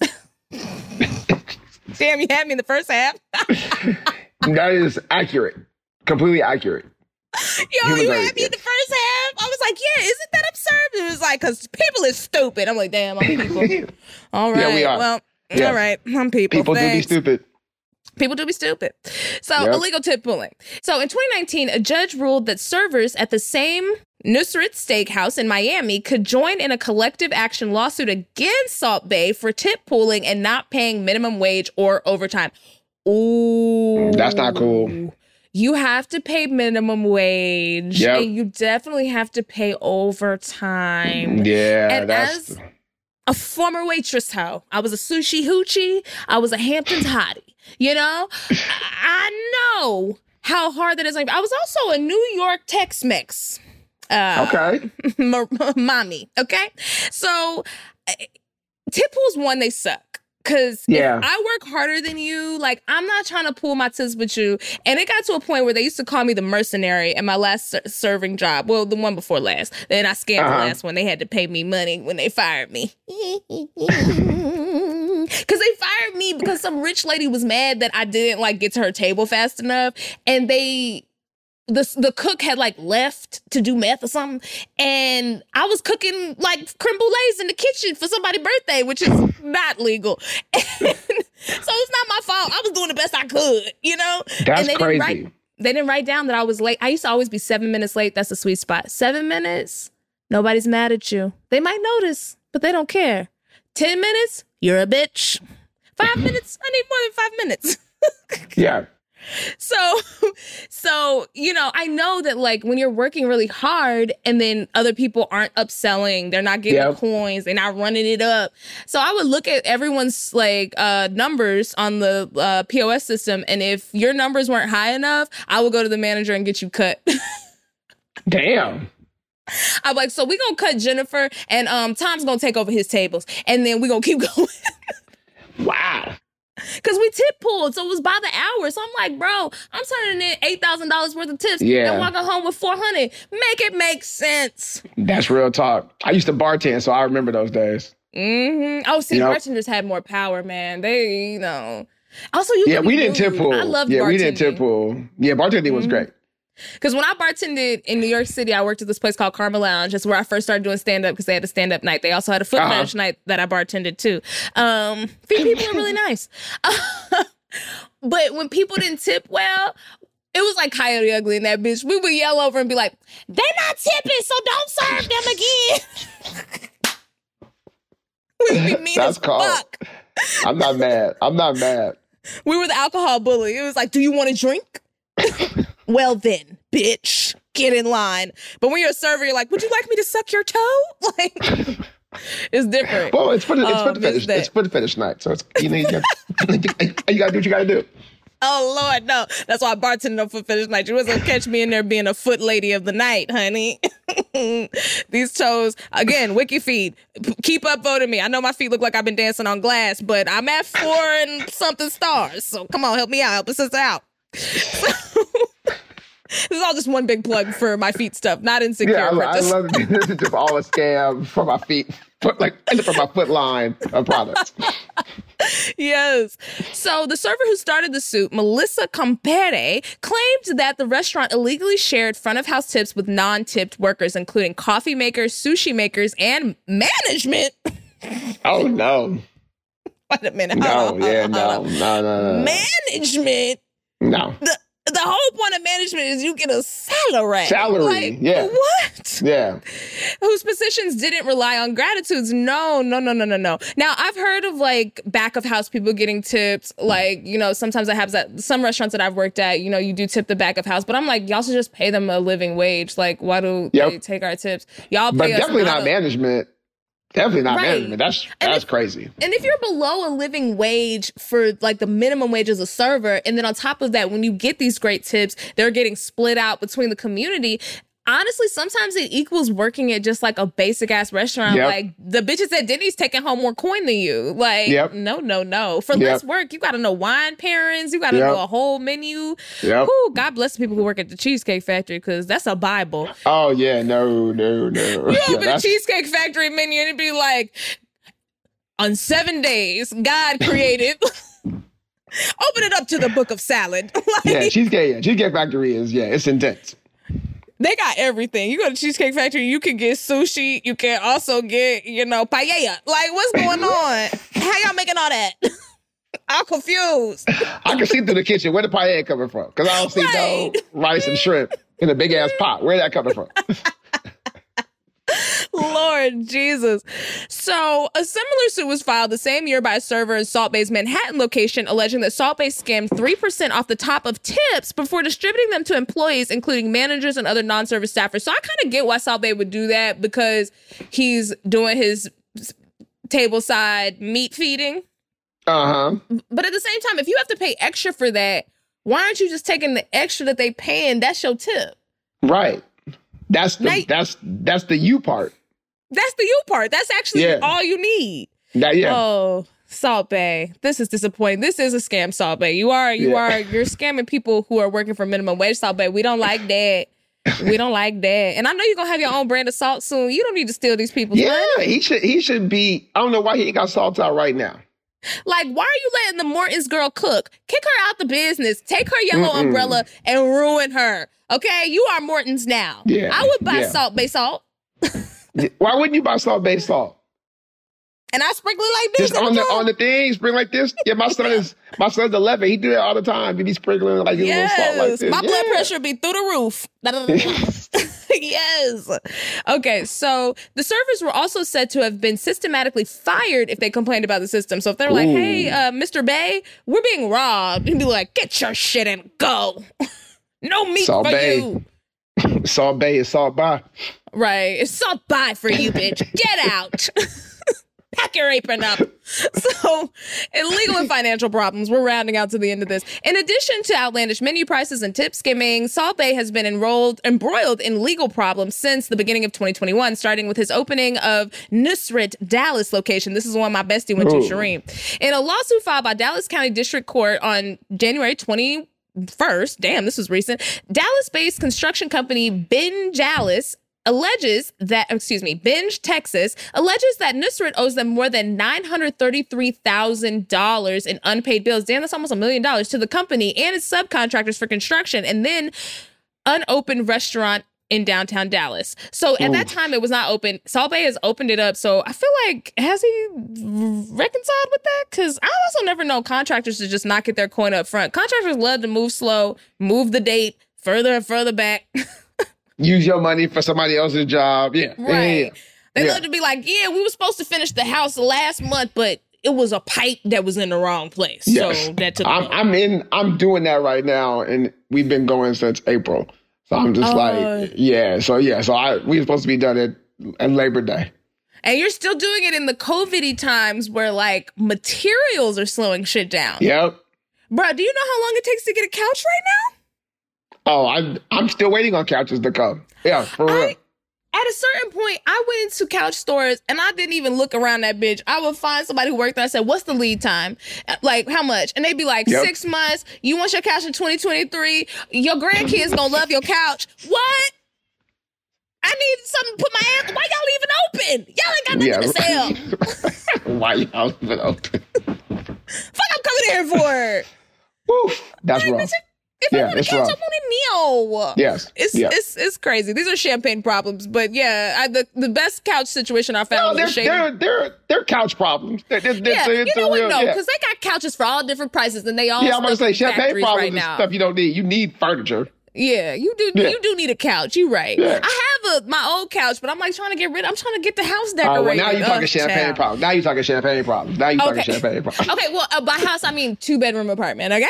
Damn, you had me in the first half. That is accurate. Completely accurate. Yo, Humans you are had me in the first half. I was like, yeah, isn't that absurd? It was like, because people is stupid. I'm like, damn, I'm people. All right. Yeah, we are. Well, Yes. all right. I'm people. People do be Thanks. stupid. People do be stupid. So, Yep. illegal tip pulling. So, in twenty nineteen, a judge ruled that servers at the same Nusret Steakhouse in Miami could join in a collective action lawsuit against Salt Bay for tip pooling and not paying minimum wage or overtime. Ooh. That's not cool. You have to pay minimum wage. Yep. And you definitely have to pay overtime. Yeah, And that's as a former waitress hoe, I was a sushi hoochie. I was a Hamptons hottie. You know, I know how hard that is. Like, I was also a New York Tex-Mex. Uh, okay. m- mommy. Okay. So tip pools, one, they suck. Because yeah. if I work harder than you, like, I'm not trying to pull my tips with you. And it got to a point where they used to call me the mercenary at my last ser- serving job. Well, the one before last. Then I scammed uh-huh. the last one. They had to pay me money when they fired me. Because they fired me because some rich lady was mad that I didn't, like, get to her table fast enough. And they... The, the cook had like left to do meth or something. And I was cooking like creme brulees in the kitchen for somebody's birthday, which is not legal. And so it's not my fault. I was doing the best I could, you know? That's and they crazy. Didn't write, they didn't write down that I was late. I used to always be seven minutes late. That's a sweet spot. Seven minutes, nobody's mad at you. They might notice, but they don't care. Ten minutes, you're a bitch. Five minutes, I need more than five minutes. yeah. So, so, you know, I know that like when you're working really hard and then other people aren't upselling, they're not getting yep. coins, they're not running it up. So I would look at everyone's like uh, numbers on the uh, P O S system. And if your numbers weren't high enough, I would go to the manager and get you cut. Damn. I'm like, so we gonna cut Jennifer and um, Tom's gonna take over his tables and then we gonna keep going. Wow. Because we tip pooled, so it was by the hour. So I'm like, bro, I'm turning in eight thousand dollars worth of tips yeah. and walking home with four hundred dollars. Make it make sense. That's real talk. I used to bartend, so I remember those days. Mm-hmm. Oh, see, you bartenders know? had more power, man. They, you know. Also, you Yeah, we didn't tip pool. I loved yeah, bartending. we didn't tip pool. Yeah, bartending mm-hmm. was great. Because when I bartended in New York City, I worked at this place called Karma Lounge. That's where I first started doing stand-up because they had a stand-up night. They also had a foot uh-huh. fetish night that I bartended too. Um, few people are really nice. But when people didn't tip well, it was like Coyote Ugly and that bitch. We would yell over and be like, they're not tipping, so don't serve them again. We'd be mean That's as cold. fuck. I'm not mad. I'm not mad. We were the alcohol bully. It was like, do you want a drink? Well then, bitch, get in line. But when you're a server, you're like, would you like me to suck your toe? Like, it's different. Well, it's for the, it's um, for the fetish. It's for the fetish night. So it's, you know, you got you gotta do what you gotta do. Oh, Lord, no. That's why I bartended up for fetish night. You wasn't catch me in there being a foot lady of the night, honey. These toes, again, wiki feed. Keep upvoting me. I know my feet look like I've been dancing on glass, but I'm at four and something stars. So come on, help me out. Help us out. This is all just one big plug for my feet stuff, not insecure. Yeah, I, I love it. This is just all a scam for my feet, for, like for my foot line of products. Yes. So the server who started the suit, Melissa Compere, claimed that the restaurant illegally shared front of house tips with non-tipped workers, including coffee makers, sushi makers, and management. Oh no! Wait a minute. No, hold on, yeah, hold no, on. no, no, no. Management. No. The, the whole point of management is you get a salary. Salary, like, yeah. What? Yeah. Whose positions didn't rely on gratitudes. No, no, no, no, no, no. Now, I've heard of like back of house people getting tips. Like, you know, sometimes that happens at some restaurants that I've worked at, you know, you do tip the back of house. But I'm like, y'all should just pay them a living wage. Like, why do yep. they take our tips? Y'all pay but us definitely not of- management. Definitely not right. management. That's and that's if, crazy. And if you're below a living wage for like the minimum wage as a server, and then on top of that, when you get these great tips, they're getting split out between the community. Honestly, sometimes it equals working at just like a basic ass restaurant. Yep. Like the bitches at Denny's taking home more coin than you. Like, yep. no, no, no. For yep. less work, you got to know wine pairings. You got to yep. know a whole menu. Yep. Whew, God bless the people who work at the Cheesecake Factory because that's a Bible. Oh, yeah. No, no, no. You yeah, open the Cheesecake Factory menu and it'd be like, on seven days, God created... Open it up to the book of salad. Like, yeah, Cheesecake, yeah, Cheesecake Factory is, yeah, it's intense. They got everything. You go to Cheesecake Factory, you can get sushi. You can also get, you know, paella. Like, what's going on? How y'all making all that? I'm confused. I can see through the kitchen. Where the paella coming from? Because I don't see right. no rice and shrimp in a big-ass pot. Where that coming from? Lord Jesus. So a similar suit was filed the same year by a server in Salt Bay's Manhattan location, alleging that Salt Bay scammed three percent off the top of tips before distributing them to employees, including managers and other non-service staffers. So I kind of get why Salt Bay would do that, because he's doing his tableside meat feeding. Uh-huh. But at the same time, if you have to pay extra for that, why aren't you just taking the extra that they paying? That's your tip. Right. That's the Now, that's that's the you part. That's the you part. That's actually Yeah. all you need. That, yeah. Oh, Salt Bae. This is disappointing. This is a scam, Salt Bae. You are, you Yeah. are, you're scamming people who are working for minimum wage, Salt Bae. We don't like that. We don't like that. And I know you're going to have your own brand of salt soon. You don't need to steal these people's Yeah, money. he should he should be. I don't know why he ain't got Salt out right now. Like, why are you letting the Morton's girl cook? Kick her out the business. Take her yellow Mm-mm. umbrella and ruin her. Okay? You are Morton's now. Yeah, I would buy yeah. Salt Bae salt. Why wouldn't you buy Salt Bae salt? And I sprinkle it like this. Just on the on the thing, spring like this. Yeah, my son is my son's eleven. He do that all the time. He be sprinkling like his Yes, little salt like this. my yeah. blood pressure be through the roof. Yes. Okay, so the servers were also said to have been systematically fired if they complained about the system. So if they're like, Ooh. hey, uh, Mister Bae, we're being robbed, he'd be like, get your shit and go. No meat Salt for Bae. you. Salt Bae is Salt Bae. Right. It's Salt Bae for you, bitch. Get out. Pack your apron up. So, illegal and financial problems. We're rounding out to the end of this. In addition to outlandish menu prices and tip skimming, Salt Bae has been enrolled, embroiled in legal problems since the beginning of twenty twenty-one, starting with his opening of Nusret Dallas location. This is the one my bestie went to, Ooh. Shireen. In a lawsuit filed by Dallas County District Court on January twenty-first, damn, this was recent, Dallas-based construction company Ben Dallas alleges that, excuse me, Binge, Texas, alleges that Nusret owes them more than nine hundred thirty-three thousand dollars in unpaid bills. Damn, that's almost a million dollars to the company and its subcontractors for construction, and then unopened restaurant in downtown Dallas. So at that time, it was not open. Salt Bae has opened it up. So I feel like, has he reconciled with that? Because I also never know contractors to just not get their coin up front. Contractors love to move slow, move the date further and further back. Use your money for somebody else's job. Yeah. Right. Yeah, yeah. They Yeah. love to be like, yeah, we were supposed to finish the house last month, but it was a pipe that was in the wrong place. Yes. So that took I'm, long. I'm in. I'm doing that right now, and we've been going since April. So I'm just Oh. like, yeah. So yeah. So I we were supposed to be done at, at Labor Day. And you're still doing it in the COVID-y times where like materials are slowing shit down. Yep. Bro, do you know how long it takes to get a couch right now? Oh, I'm I'm still waiting on couches to come. Yeah, for real. I, at a certain point, I went into couch stores and I didn't even look around that bitch. I would find somebody who worked there. I said, what's the lead time? Like, how much? And they'd be like, Yep. six months. You want your couch in twenty twenty-three? Your grandkids gonna love your couch. What? I need something to put my ass. Why y'all even open? Y'all ain't got nothing to sell. Why y'all even open? Fuck, I'm coming here for. Woo, that's Like, rough. bitch, if Yeah, I want it's a couch, rough. I want a meal. Yes. It's yeah. it's it's crazy. These are champagne problems, but yeah, I, the the best couch situation I No, found they're, was a shady. they're, they're, they're couch problems. They're, they're, Yeah, they're, you know what? real, No, yeah. because they got couches for all different prices, and they all Yeah, I'm gonna stuck say in champagne factories problems right is now. stuff you don't need. You need furniture. Yeah, you do. Yeah. You do need a couch. You right. Yeah. I have a my old couch, but I'm like trying to get rid. I'm trying to get the house Oh, decorated. well, now you're talking Ugh, champagne child. problems. Now you're talking champagne problems. Now you're talking Okay. champagne problems. Okay, well, uh, by house I mean two bedroom apartment. Okay,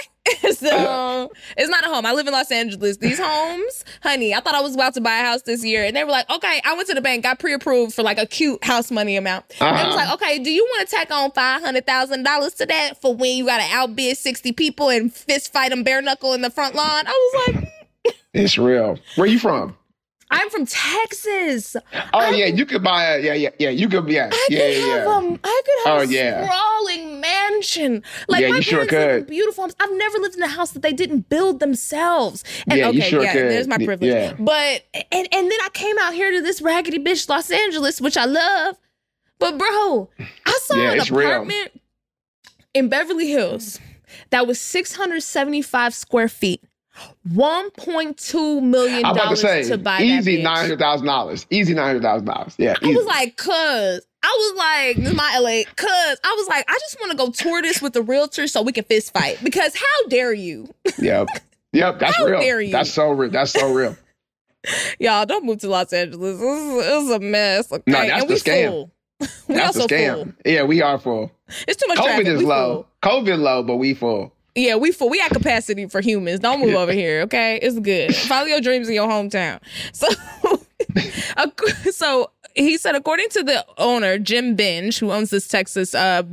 so it's not a home. I live in Los Angeles. These homes, honey, I thought I was about to buy a house this year, and they were like, okay. I went to the bank, got pre approved for like a cute house money amount. And it was Uh-huh. like, okay, do you want to tack on five hundred thousand dollars to that for when you got to outbid sixty people and fist fight them bare knuckle in the front lawn? I was like, It's real. Where you from? I'm from Texas. Oh I'm- yeah, you could buy a yeah yeah yeah. You could yeah I yeah could yeah. have yeah. a, I could have Oh, a yeah. sprawling mansion. Like Yeah, my you sure parents live in could. beautiful homes. I've never lived in a house that they didn't build themselves. And Yeah, you okay, sure yeah, could. there's my Y- privilege. yeah. But and and then I came out here to this raggedy bitch Los Angeles, which I love. But bro, I saw Yeah, an it's real. apartment in Beverly Hills that was six hundred seventy-five square feet. one point two million I'm about to dollars say to buy easy that bitch. nine hundred thousand dollars. Easy nine hundred thousand dollars. Yeah. I easy. was like, cuz. I was like, this is my L A. Cuz. I was like, I just want to go tour this with the realtor so we can fist fight. Because how dare you? Yep. Yep. That's How real. dare you? That's so real. That's so real. Y'all, don't move to Los Angeles. This is, this is a mess. Okay? No, that's and we the scam. full. we That's also a scam. full. Yeah, we are full. It's too much COVID traffic. is We low. full. COVID low, but we full. Yeah, we full. We at capacity for humans. Don't move Yeah. over here, okay? It's good. Follow your dreams in your hometown. So, ac- so he said, according to the owner, Jim Binge, who owns this Texas uh,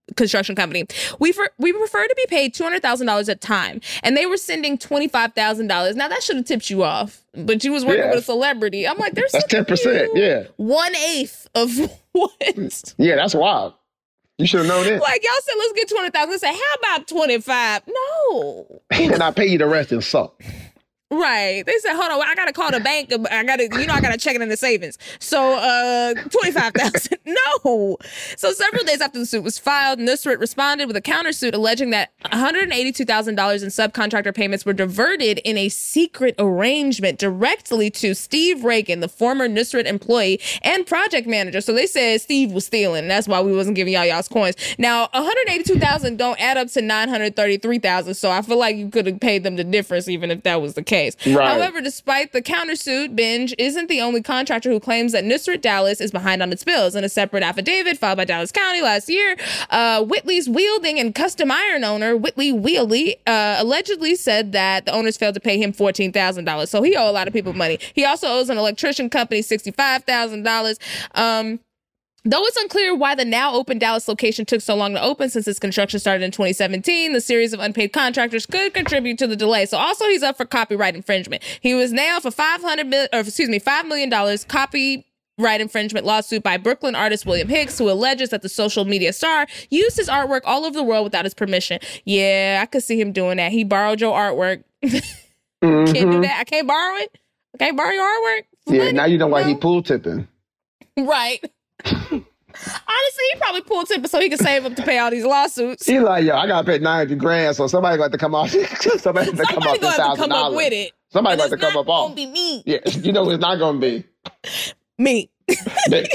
construction company. We for, we prefer to be paid two hundred thousand dollars at a time. And they were sending twenty-five thousand dollars. Now, that should have tipped you off. But you was working Yeah. with a celebrity. I'm like, there's That's ten percent, yeah. one-eighth of what? Yeah, that's wild. You should have known it. Like, y'all said, let's get twenty thousand dollars. They say, how about twenty-five? No. And I pay you the rest in salt. Right. They said, hold on, I gotta call the bank. I gotta, you know, I gotta check it in the savings. So uh twenty-five thousand. No. So several days after the suit was filed, Nusret responded with a countersuit alleging that one hundred eighty-two thousand dollars in subcontractor payments were diverted in a secret arrangement directly to Steve Reagan, the former Nusret employee and project manager. So they said Steve was stealing, and that's why we wasn't giving y'all y'all's coins. Now, one hundred eighty-two thousand dollars don't add up to nine hundred thirty-three thousand dollars, so I feel like you could have paid them the difference even if that was the case. Right. However, despite the countersuit, Binge isn't the only contractor who claims that Nusret Dallas is behind on its bills. In a separate affidavit filed by Dallas County last year, uh, Whitley's Wielding and Custom Iron owner, Whitley Wheatley, uh, allegedly said that the owners failed to pay him fourteen thousand dollars. So he owed a lot of people money. He also owes an electrician company sixty-five thousand dollars. Um, Though it's unclear why the now open Dallas location took so long to open since its construction started in twenty seventeen, the series of unpaid contractors could contribute to the delay. So also he's up for copyright infringement. He was nailed for five hundred mil, or excuse me, five million dollars copyright infringement lawsuit by Brooklyn artist William Hicks, who alleges that the social media star used his artwork all over the world without his permission. Yeah, I could see him doing that. He borrowed your artwork. mm-hmm. Can't do that. I can't borrow it. I can't borrow your artwork. Yeah, money. now you know why no. he pool tipping. Right. Honestly, he probably pulled tipping so he could save up to pay all these lawsuits. He like, yo, I gotta pay ninety grand, so somebody got to come off. somebody got to come off gonna this have to thousand come up dollars. with it. Somebody And got to it's come not up off. gonna be me. Yeah, you know it's not gonna be Me. me.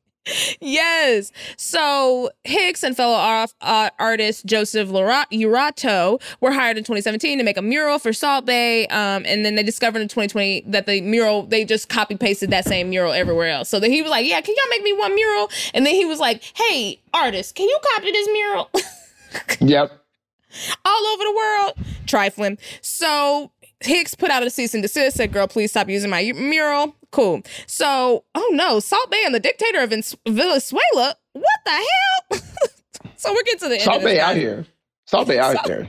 Yes. So Hicks and fellow art, uh, artist Joseph Urato were hired in twenty seventeen to make a mural for Salt Bae. Um, and then they discovered in twenty twenty that the mural, they just copy pasted that same mural everywhere else. So that he was like, yeah, can y'all make me one mural? And then he was like, hey, artist, can you copy this mural? Yep. All over the world. Trifling. So Hicks put out a cease and desist, said, girl, please stop using my mural. Cool. So, oh no, Salt Bae and the dictator of Venezuela. What the hell? So we're getting to the end Salt of this. Bae guys. out here. Salt Bae out Salt- there.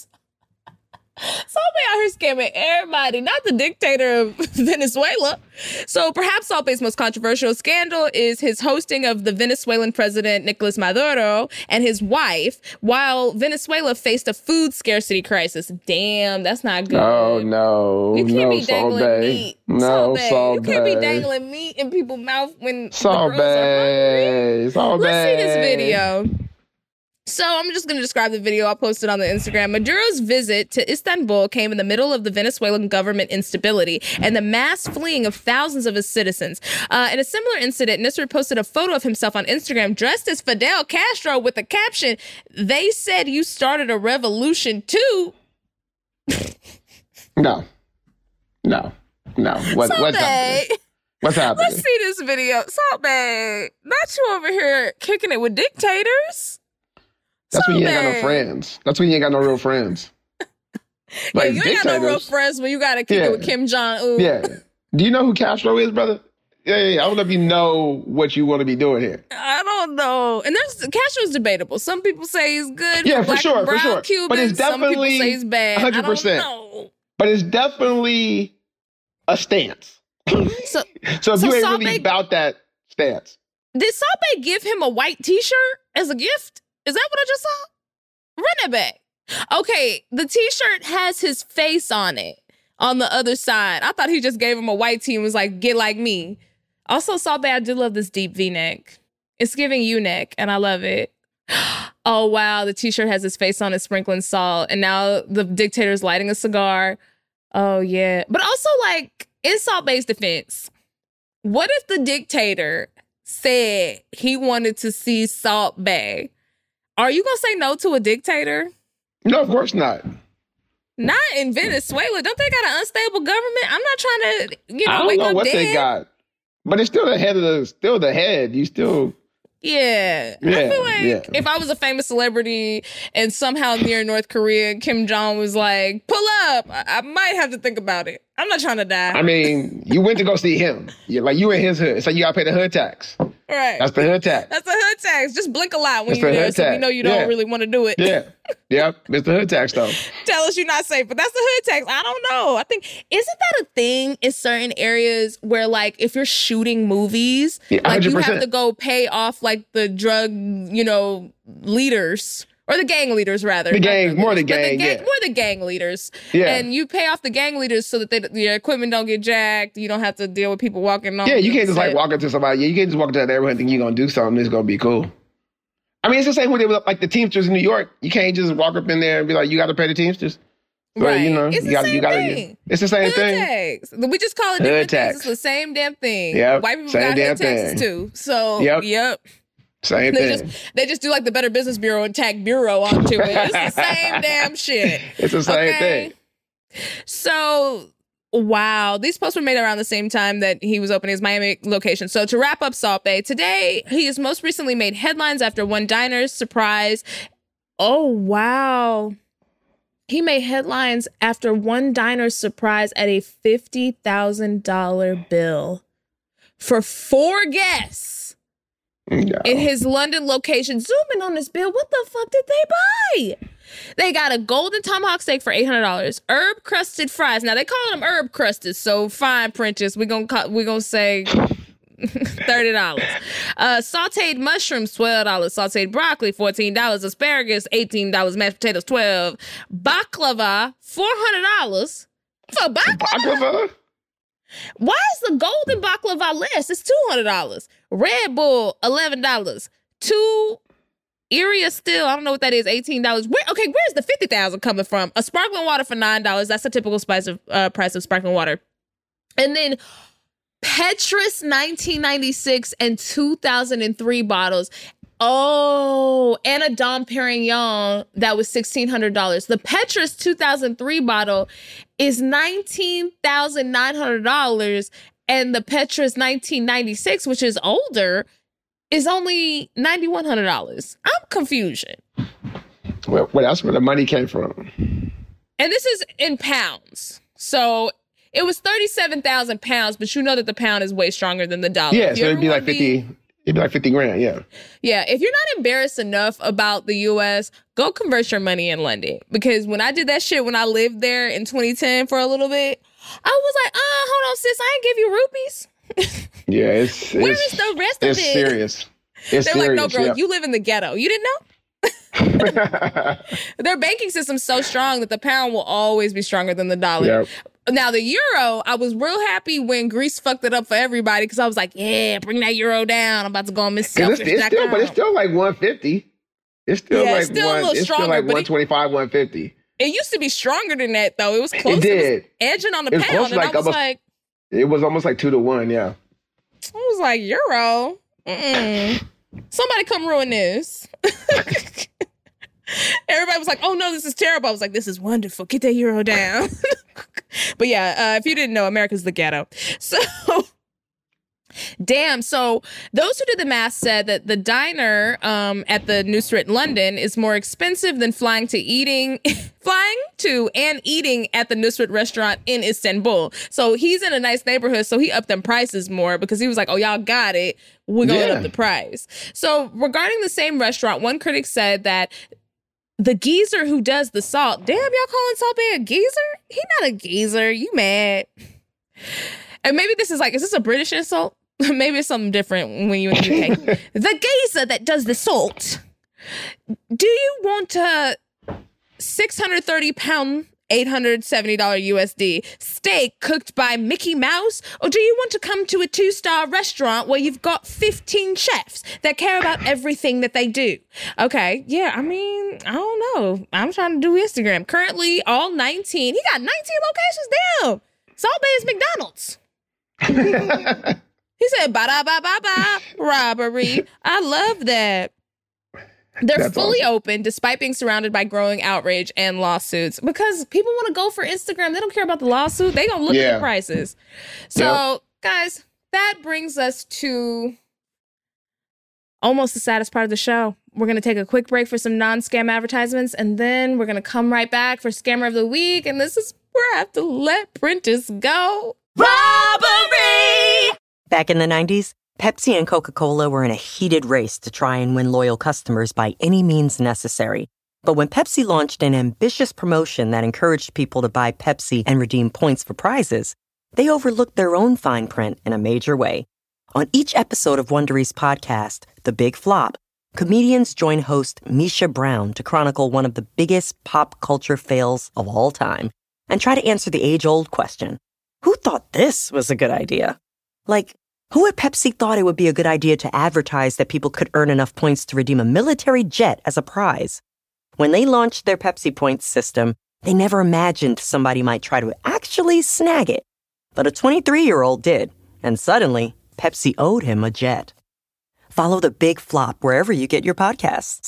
Salt Bae out here scamming everybody, not the dictator of Venezuela. So perhaps Salt Bae's most controversial scandal is his hosting of the Venezuelan president Nicolas Maduro and his wife while Venezuela faced a food scarcity crisis. Damn, that's not good. Oh no. You can't no, be Salt dangling Bae. meat. No, Salt Bae. Salt You can't be Bae. dangling meat in people's mouth when Salt the girls are hungry. Bae. Salt Bae. Let's see this video. So I'm just going to describe the video. I'll post it on the Instagram. Maduro's visit to Istanbul came in the middle of the Venezuelan government instability and the mass fleeing of thousands of his citizens. Uh, in a similar incident, Nusret posted a photo of himself on Instagram dressed as Fidel Castro with the caption, "They said you started a revolution too." No. No. No. What, Salt what's Bae. happening? What's happening? Let's see this video. Salt Bae, not you over here kicking it with dictators. That's when you ain't got no Bae. friends. That's when you ain't got no real friends. Like, yeah, you ain't got no real dictators- friends when you got to kick Yeah. it with Kim Jong-un. Yeah. Do you know who Castro is, brother? Yeah, yeah, yeah. I don't know if you know what you want to be doing here. I don't know. And there's Castro's debatable. Some people say he's good. Yeah, for for black sure, and for brown sure. Cubans. But it's Some people definitely say he's bad. one hundred percent. I don't know. But it's definitely a stance. So, So if So you ain't Salt really Bae- about that stance. did Salt Bae give him a white T-shirt as a gift? Is that what I just saw? Run it back. Okay, the T-shirt has his face on it on the other side. I thought he just gave him a white tee and was like, "Get like me." Also, Salt Bae, I do love this deep V-neck. It's giving U-neck, and I love it. Oh, wow. The T-shirt has his face on it, sprinkling salt. And now the dictator's lighting a cigar. Oh, yeah. But also, like, in Salt Bae's defense, what if the dictator said he wanted to see Salt Bae? Are you going to say no to a dictator? No, of course not. Not in Venezuela. Don't they got an unstable government? I'm not trying to, you know, I don't wake know up what dead. they got. But it's still the head of the still the head. You still Yeah. I Yeah, feel like yeah. if I was a famous celebrity and somehow near North Korea, Kim Jong was like, pull up, I, I might have to think about it. I'm not trying to die. I mean, you went to go see him. You like you in his hood. So you gotta pay the hood tax. Right. That's the hood tax. That's the hood tax. Just blink a lot when That's you're the there, hood so we tax. know you don't Yeah. really want to do it. Yeah. Yep. It's the hood tax, though. Tell us you're not safe, but that's the hood tax. I don't know. I think, isn't that a thing in certain areas where, like, if you're shooting movies, Yeah, like, you one hundred percent. have to go pay off, like, the drug, you know, leaders. Or the gang leaders, rather. The not gang, drug more the leaders, but gang, yeah. More the gang leaders. Yeah. And you pay off the gang leaders so that they, your equipment don't get jacked. You don't have to deal with people walking on. Yeah, you can't just like set. walk into somebody. Yeah, you can't just walk into that neighborhood and think you're gonna do something. It's gonna be cool. I mean, it's the same way they were like the Teamsters in New York. You can't just walk up in there and be like, "You got to pay the Teamsters." So, Right. you know, It's you the gotta, same you gotta, thing. It's the same Hood thing. tax. We just call it Hood different tax. things. It's the same damn thing. Yep, White people same got damn hood taxes thing. too. So, Yep. yep. Same They thing. just they just do like the Better Business Bureau and tack bureau onto it. It's the same damn shit. It's the same Okay? thing. So, wow. These posts were made around the same time that he was opening his Miami location. So, to wrap up Salt Bae, today he has most recently made headlines after one diner's surprise. Oh, wow. He made headlines after one diner's surprise at a fifty thousand dollars bill for four guests. No. In his London location. Zoom in on this bill. What the fuck did they buy? They got a golden tomahawk steak for eight hundred dollars. Herb crusted fries. Now they call them herb crusted, so fine, Prentice. We're gonna call, we're gonna say thirty dollars. Uh, sauteed mushrooms, twelve dollars. Sauteed broccoli, fourteen dollars. Asparagus, eighteen dollars. Mashed potatoes, twelve dollars. Baklava, four hundred dollars. For baklava? Baklava? Why is the golden baklava less? It's two hundred dollars. Red Bull, eleven dollars. Two Iria Still, I don't know what that is, eighteen dollars. Where, okay, where's the fifty thousand dollars coming from? A sparkling water for nine dollars. That's a typical spice of, uh, price of sparkling water. And then Petrus nineteen ninety-six and two thousand three bottles. Oh, and a Dom Perignon that was sixteen hundred dollars. The Petrus two thousand three bottle is nineteen thousand nine hundred dollars, and the Petrus nineteen ninety-six, which is older, is only nine thousand one hundred dollars. I'm confusion. Well, well, that's where the money came from. And this is in pounds. So it was thirty-seven thousand pounds, but you know that the pound is way stronger than the dollar. Yeah, If so you it'd be ever like wanna fifty. It'd be like fifty grand. Yeah. Yeah, if you're not embarrassed enough about the U S, go convert your money in London. Because when I did that shit when I lived there in twenty ten for a little bit, I was like, uh, hold on, sis, I ain't give you rupees. Yeah, it's Where it's, is the rest of it's it? serious. It's They're serious. like, no, girl, yeah. you live in the ghetto. You didn't know? Their banking system's so strong that the pound will always be stronger than the dollar. Yep. Now, the euro, I was real happy when Greece fucked it up for everybody because I was like, yeah, bring that euro down. I'm about to go on Miss 'Cause Selfish. It's, it's still, but it's still like one fifty. It's still Yeah, like it's still a one. little It's still stronger, like but it- one twenty-five, one fifty. It used to be stronger than that, though. It was close. It did. It was edging on the It was pound. close, And like, I was almost- like, It was almost like two to one. Yeah. I was like, euro? Mm-mm. Somebody come ruin this. Everybody was like, oh no, this is terrible. I was like, this is wonderful. Get that euro down. But yeah, uh, if you didn't know, America's the ghetto. So, damn. So those who did the math said that the diner um, at the Nusret London is more expensive than flying to eating, flying to and eating at the Nusret restaurant in Istanbul. So he's in a nice neighborhood, so he upped them prices more because he was like, oh, y'all got it. We're going to Yeah. up the price. So regarding the same restaurant, one critic said that the geezer who does the salt, damn, y'all calling Salt Bae a geezer? He not a geezer. You mad? And maybe this is like, is this a British insult? Maybe it's something different when you in the U K. The geezer that does the salt. Do you want a six hundred thirty pound, eight hundred seventy dollars U S D steak cooked by Mickey Mouse? Or do you want to come to a two-star restaurant where you've got fifteen chefs that care about everything that they do? Okay, yeah, I mean, I don't know. I'm trying to do Instagram. Currently, all nineteen. He got nineteen locations. Damn. Salt Bae is McDonald's. He said, ba-da-ba-ba-ba, robbery. I love that. They're That's fully awesome. open despite being surrounded by growing outrage and lawsuits because people want to go for Instagram. They don't care about the lawsuit. They don't look at Yeah. the prices. So, guys, that brings us to almost the saddest part of the show. We're going to take a quick break for some non-scam advertisements, and then we're going to come right back for Scammer of the Week. And this is where I have to let Prentice go. Robbery! Back in the nineties, Pepsi and Coca-Cola were in a heated race to try and win loyal customers by any means necessary. But when Pepsi launched an ambitious promotion that encouraged people to buy Pepsi and redeem points for prizes, they overlooked their own fine print in a major way. On each episode of Wondery's podcast, The Big Flop, comedians join host Misha Brown to chronicle one of the biggest pop culture fails of all time and try to answer the age-old question, who thought this was a good idea? Like, who at Pepsi thought it would be a good idea to advertise that people could earn enough points to redeem a military jet as a prize? When they launched their Pepsi Points system, they never imagined somebody might try to actually snag it. But a twenty-three-year-old did, and suddenly, Pepsi owed him a jet. Follow The Big Flop wherever you get your podcasts.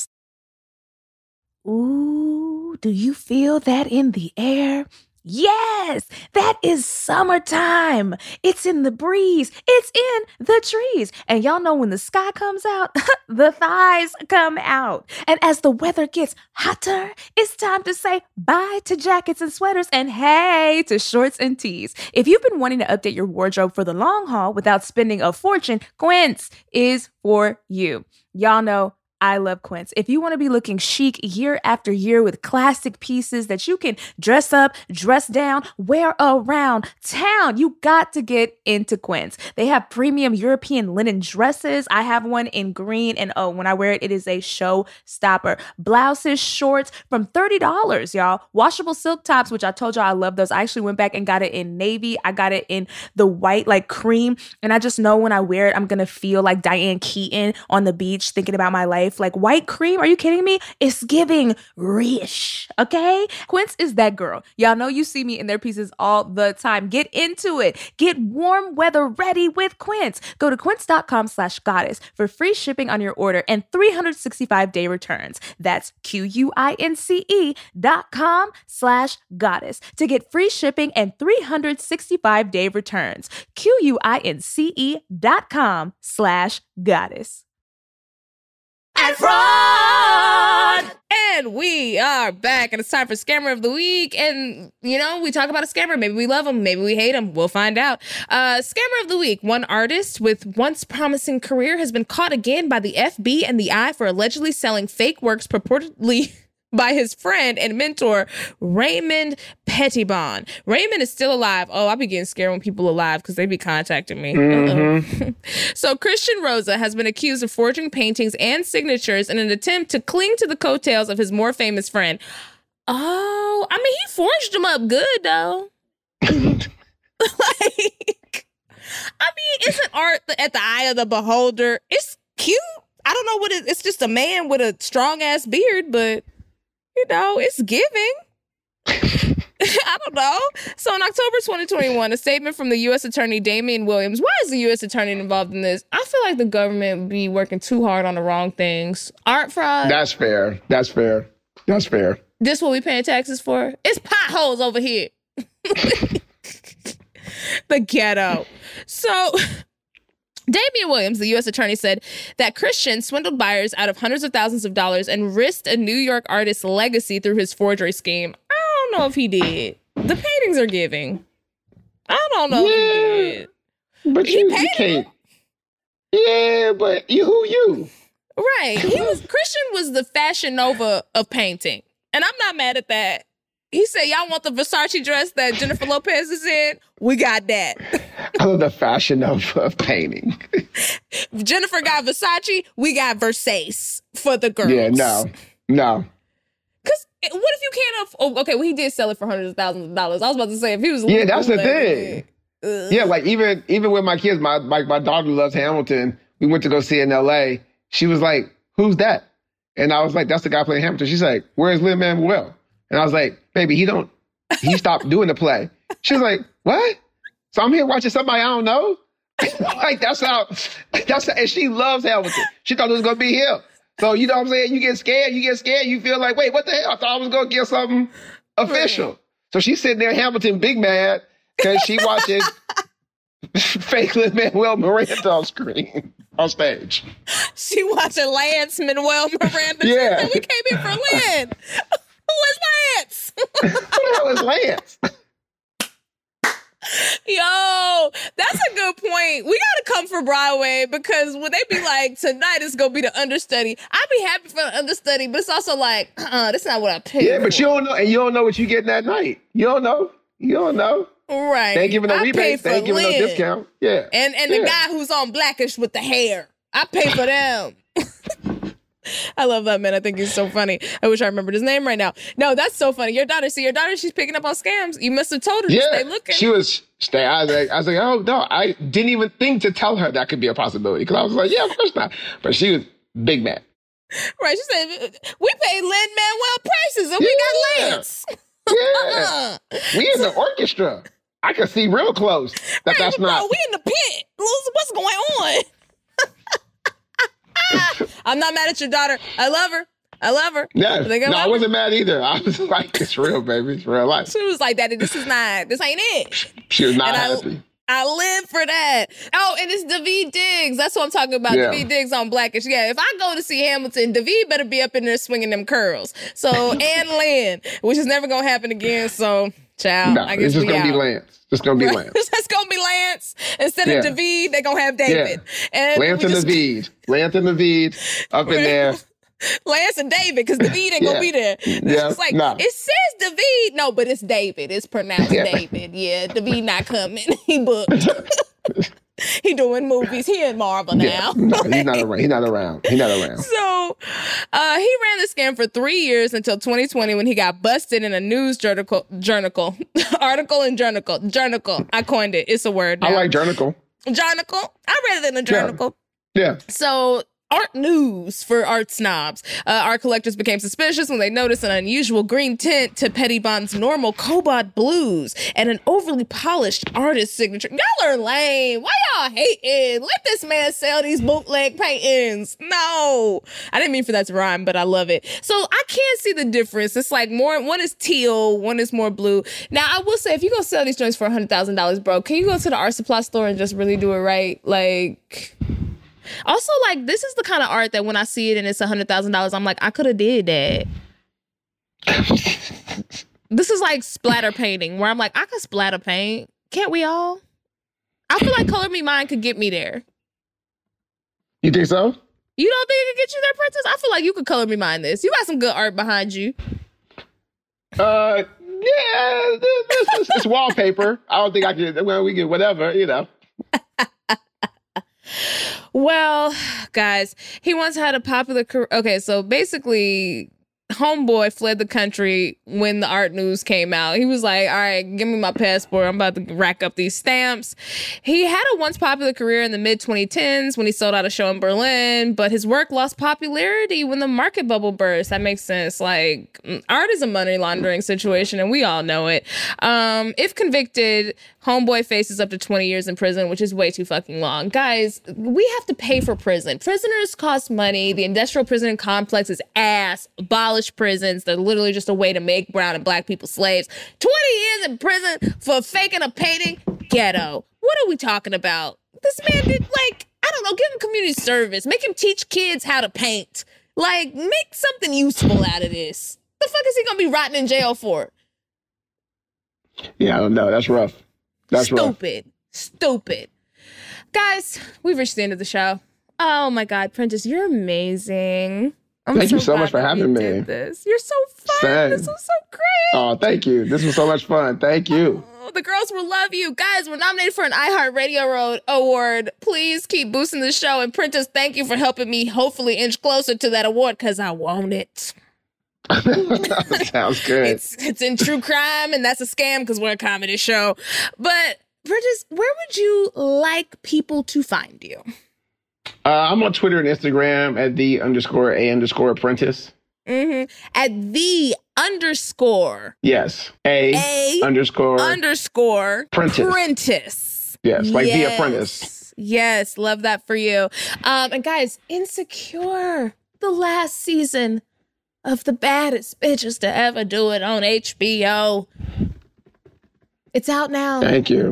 Ooh, do you feel that in the air? Yes, that is summertime. It's in the breeze. It's in the trees. And y'all know when the sky comes out, the thighs come out. And as the weather gets hotter, it's time to say bye to jackets and sweaters and hey to shorts and tees. If you've been wanting to update your wardrobe for the long haul without spending a fortune, Quince is for you. Y'all know I love Quince. If you want to be looking chic year after year with classic pieces that you can dress up, dress down, wear around town, you got to get into Quince. They have premium European linen dresses. I have one in green, and oh, when I wear it, it is a showstopper. Blouses, shorts from thirty dollars, y'all. Washable silk tops, which I told y'all I love those. I actually went back and got it in navy. I got it in the white, like cream, and I just know when I wear it, I'm going to feel like Diane Keaton on the beach thinking about my life. Like white cream, are you kidding me? It's giving rich, okay? Quince is that girl. Y'all know you see me in their pieces all the time. Get into it. Get warm weather ready with Quince. Go to quince.com slash goddess for free shipping on your order and three sixty-five day returns. That's Q-U-I-N-C-E dot com slash goddess to get free shipping and three sixty-five day returns. Q-U-I-N-C-E dot com slash goddess. And fraud! And we are back, and it's time for Scammer of the Week. And, you know, we talk about a scammer. Maybe we love him. Maybe we hate him. We'll find out. Uh, Scammer of the Week. One artist with once promising career has been caught again by the F B and the I for allegedly selling fake works purportedly by his friend and mentor, Raymond Pettibon. Raymond is still alive. Oh, I be getting scared when people are alive because they be contacting me. Mm-hmm. So Christian Rosa has been accused of forging paintings and signatures in an attempt to cling to the coattails of his more famous friend. Oh, I mean, he forged them up good, though. Like, I mean, isn't art at the eye of the beholder? It's cute. I don't know what it is. It's just a man with a strong-ass beard, but... you know, it's giving. I don't know. So in October twenty twenty-one, a statement from the U S Attorney Damian Williams. Why is the U S Attorney involved in this? I feel like the government be working too hard on the wrong things. Art fraud. That's fair. That's fair. That's fair. This what we paying taxes for? It's potholes over here. The ghetto. So... Damian Williams, the U S attorney, said that Christian swindled buyers out of hundreds of thousands of dollars and risked a New York artist's legacy through his forgery scheme. I don't know if he did. The paintings are giving. I don't know yeah, if he did. But he you, painted you can't. Yeah, but you who you? Right. He was Christian was the Fashion Nova of painting. And I'm not mad at that. He said, y'all want the Versace dress that Jennifer Lopez is in? We got that. I love the Fashion Nova of painting. Jennifer got Versace. We got Versace for the girls. Yeah, no. No. Because what if you can't... Aff- oh, okay, well, he did sell it for hundreds of thousands of dollars. I was about to say, if he was... Yeah, that's the thing. Ugh. Yeah, like, even even with my kids, my, my, my daughter loves Hamilton. We went to go see it in L A. She was like, who's that? And I was like, that's the guy playing Hamilton. She's like, where's Lin-Manuel? And I was like, baby, he don't, he stopped doing the play. She was like, what? So I'm here watching somebody I don't know? Like, that's how, that's how, and she loves Hamilton. She thought it was going to be him. So, you know what I'm saying? You get scared, you get scared, you feel like, wait, what the hell? I thought I was going to get something official. So she's sitting there, Hamilton, big mad, because she watching fake Lin-Manuel Miranda on screen, on stage. She watching Lance Manuel Miranda. Yeah. We came in for Lynn. Who is Lance? Who the hell is Lance? Yo, that's a good point. We gotta come for Broadway because when they be like, tonight is gonna be the understudy, I'd be happy for the understudy, but it's also like, uh-uh, that's not what I paid Yeah, but for. you don't know, and you don't know what you getting that night. You don't know. You don't know. Right. They ain't giving no I rebate. pay They ain't for giving no Lynn. discount. Yeah. And and yeah. the guy who's on Blackish with the hair, I pay for them. I love that man. I think he's so funny. I wish I remembered his name right now. No, that's so funny. Your daughter, see, your daughter, she's picking up on scams. You must have told her Yeah. to stay looking. She was stay. I was like, I was like, oh no, I didn't even think to tell her that could be a possibility because I was like, yeah, of course not. But she was big mad. Right. She said, we paid Lin-Manuel prices and Yeah. we got Lance. Yeah. We in the orchestra. I can see real close that Right, that's bro, not. we in the pit. What's going on? I'm not mad at your daughter. I love her. I love her. Yeah. Like, I No, I love wasn't mad either. I was like, it's real, baby. It's real life. She was like, Daddy, this is not, this ain't it. She was not And I- happy. I live for that. Oh, and it's Daveed Diggs. That's what I'm talking about. Yeah. Daveed Diggs on Blackish. Yeah, if I go to see Hamilton, Daveed better be up in there swinging them curls. So, and Lynn, which is never going to happen again. So, child, No, I guess it's just we gonna out. be Lance. It's gonna be Right? Lance. That's going to be Lance. Instead Yeah. of Daveed, they're going to have David. And Lance we and just- Naveed. Lance and Naveed up in there. Lance and David, because David ain't gonna Yeah. be there. Yeah. It's like, No. it says David. No, but it's David. It's pronounced Yeah. David. Yeah, David not coming. He booked. He doing movies. He in Marvel Yeah. now. No, he's not around. He's not around. He's not around. So uh, he ran the scam for three years until twenty twenty when he got busted in a news journal, journal article and journal. Journal. I coined it. It's a word now. I like Jernicle. Journal. I read it in a journal. Yeah. So art news for art snobs. Uh, art collectors became suspicious when they noticed an unusual green tint to Pettibon's normal cobalt blues and an overly polished artist signature. Y'all are lame. Why y'all hating? Let this man sell these bootleg paintings. No. I didn't mean for that to rhyme, but I love it. So I can't see the difference. It's like more, one is teal, one is more blue. Now, I will say, if you go sell these joints for one hundred thousand dollars, bro, can you go to the art supply store and just really do it right? Like... Also, like, this is the kind of art that when I see it and it's one hundred thousand dollars, I'm like, I could have did that. This is like splatter painting, where I'm like, I could splatter paint. Can't we all? I feel like Color Me Mine could get me there. You think so? You don't think it could get you there, Princess? I feel like you could Color Me Mine this. You got some good art behind you. Uh, yeah, this, this, it's wallpaper. I don't think I can. Well, we can whatever, you know. Well, guys, he once had a popular career. Okay, so basically, homeboy fled the country when the art news came out. He was like, all right, give me my passport. I'm about to rack up these stamps. He had a once popular career in the mid twenty tens when he sold out a show in Berlin, but his work lost popularity when the market bubble burst. That makes sense. Like, art is a money laundering situation, and we all know it. Um, if convicted, homeboy faces up to twenty years in prison, which is way too fucking long. Guys, we have to pay for prison. Prisoners cost money. The industrial prison complex is ass. Abolish prisons. They're literally just a way to make brown and black people slaves. twenty years in prison for faking a painting? Ghetto. What are we talking about? This man did, like, I don't know, give him community service. Make him teach kids how to paint. Like, make something useful out of this. The fuck is he gonna be rotting in jail for? Yeah, I don't know. That's rough. That's rough. Stupid. Stupid. Guys, we've reached the end of the show. Oh my God, Prentice, you're amazing. I'm Thank you so glad much for that we having me. did This. You're so fun. Same. This was so great. Oh, thank you. This was so much fun. Thank you. Oh, the girls will love you. Guys, we're nominated for an iHeartRadio Road Award. Please keep boosting the show. And Prentice, thank you for helping me hopefully inch closer to that award because I want it. Sounds good. It's it's in true crime, and that's a scam because we're a comedy show. But Prentice, where would you like people to find you? Uh, I'm on Twitter and Instagram at the underscore a underscore apprentice. Mm-hmm. At the underscore. Yes. A, A underscore underscore Prentice. Prentice. Yes, like The Apprentice. Yes, love that for you. Um, and guys, Insecure, the last season of the baddest bitches to ever do it on H B O. It's out now. Thank you.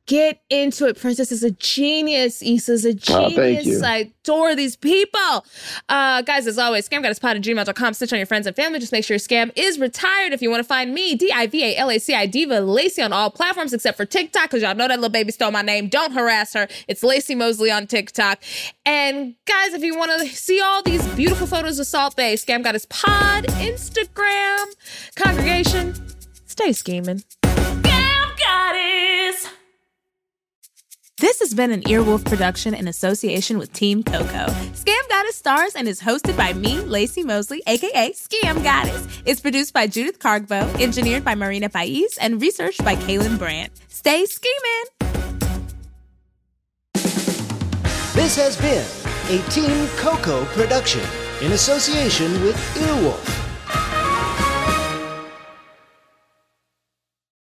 Get into it. Princess is a genius. Issa's a genius. Oh, thank you. I adore these people. Uh, guys, as always, scamgoddesspod at gmail dot com. Snitch on your friends and family. Just make sure your scam is retired. If you want to find me, D I V A L A C I, Diva Lacey on all platforms except for TikTok, because y'all know that little baby stole my name. Don't harass her. It's Lacey Mosley on TikTok. And guys, if you want to see all these beautiful photos of Salt Bae, Scam Goddess Pod, Instagram, congregation, stay scheming. Scam Goddess! This has been an Earwolf production in association with Team Coco. Scam Goddess stars and is hosted by me, Lacey Mosley, a k a. Scam Goddess. It's produced by Judith Cargbo, engineered by Marina Pais, and researched by Kaylin Brandt. Stay scheming! This has been a Team Coco production in association with Earwolf.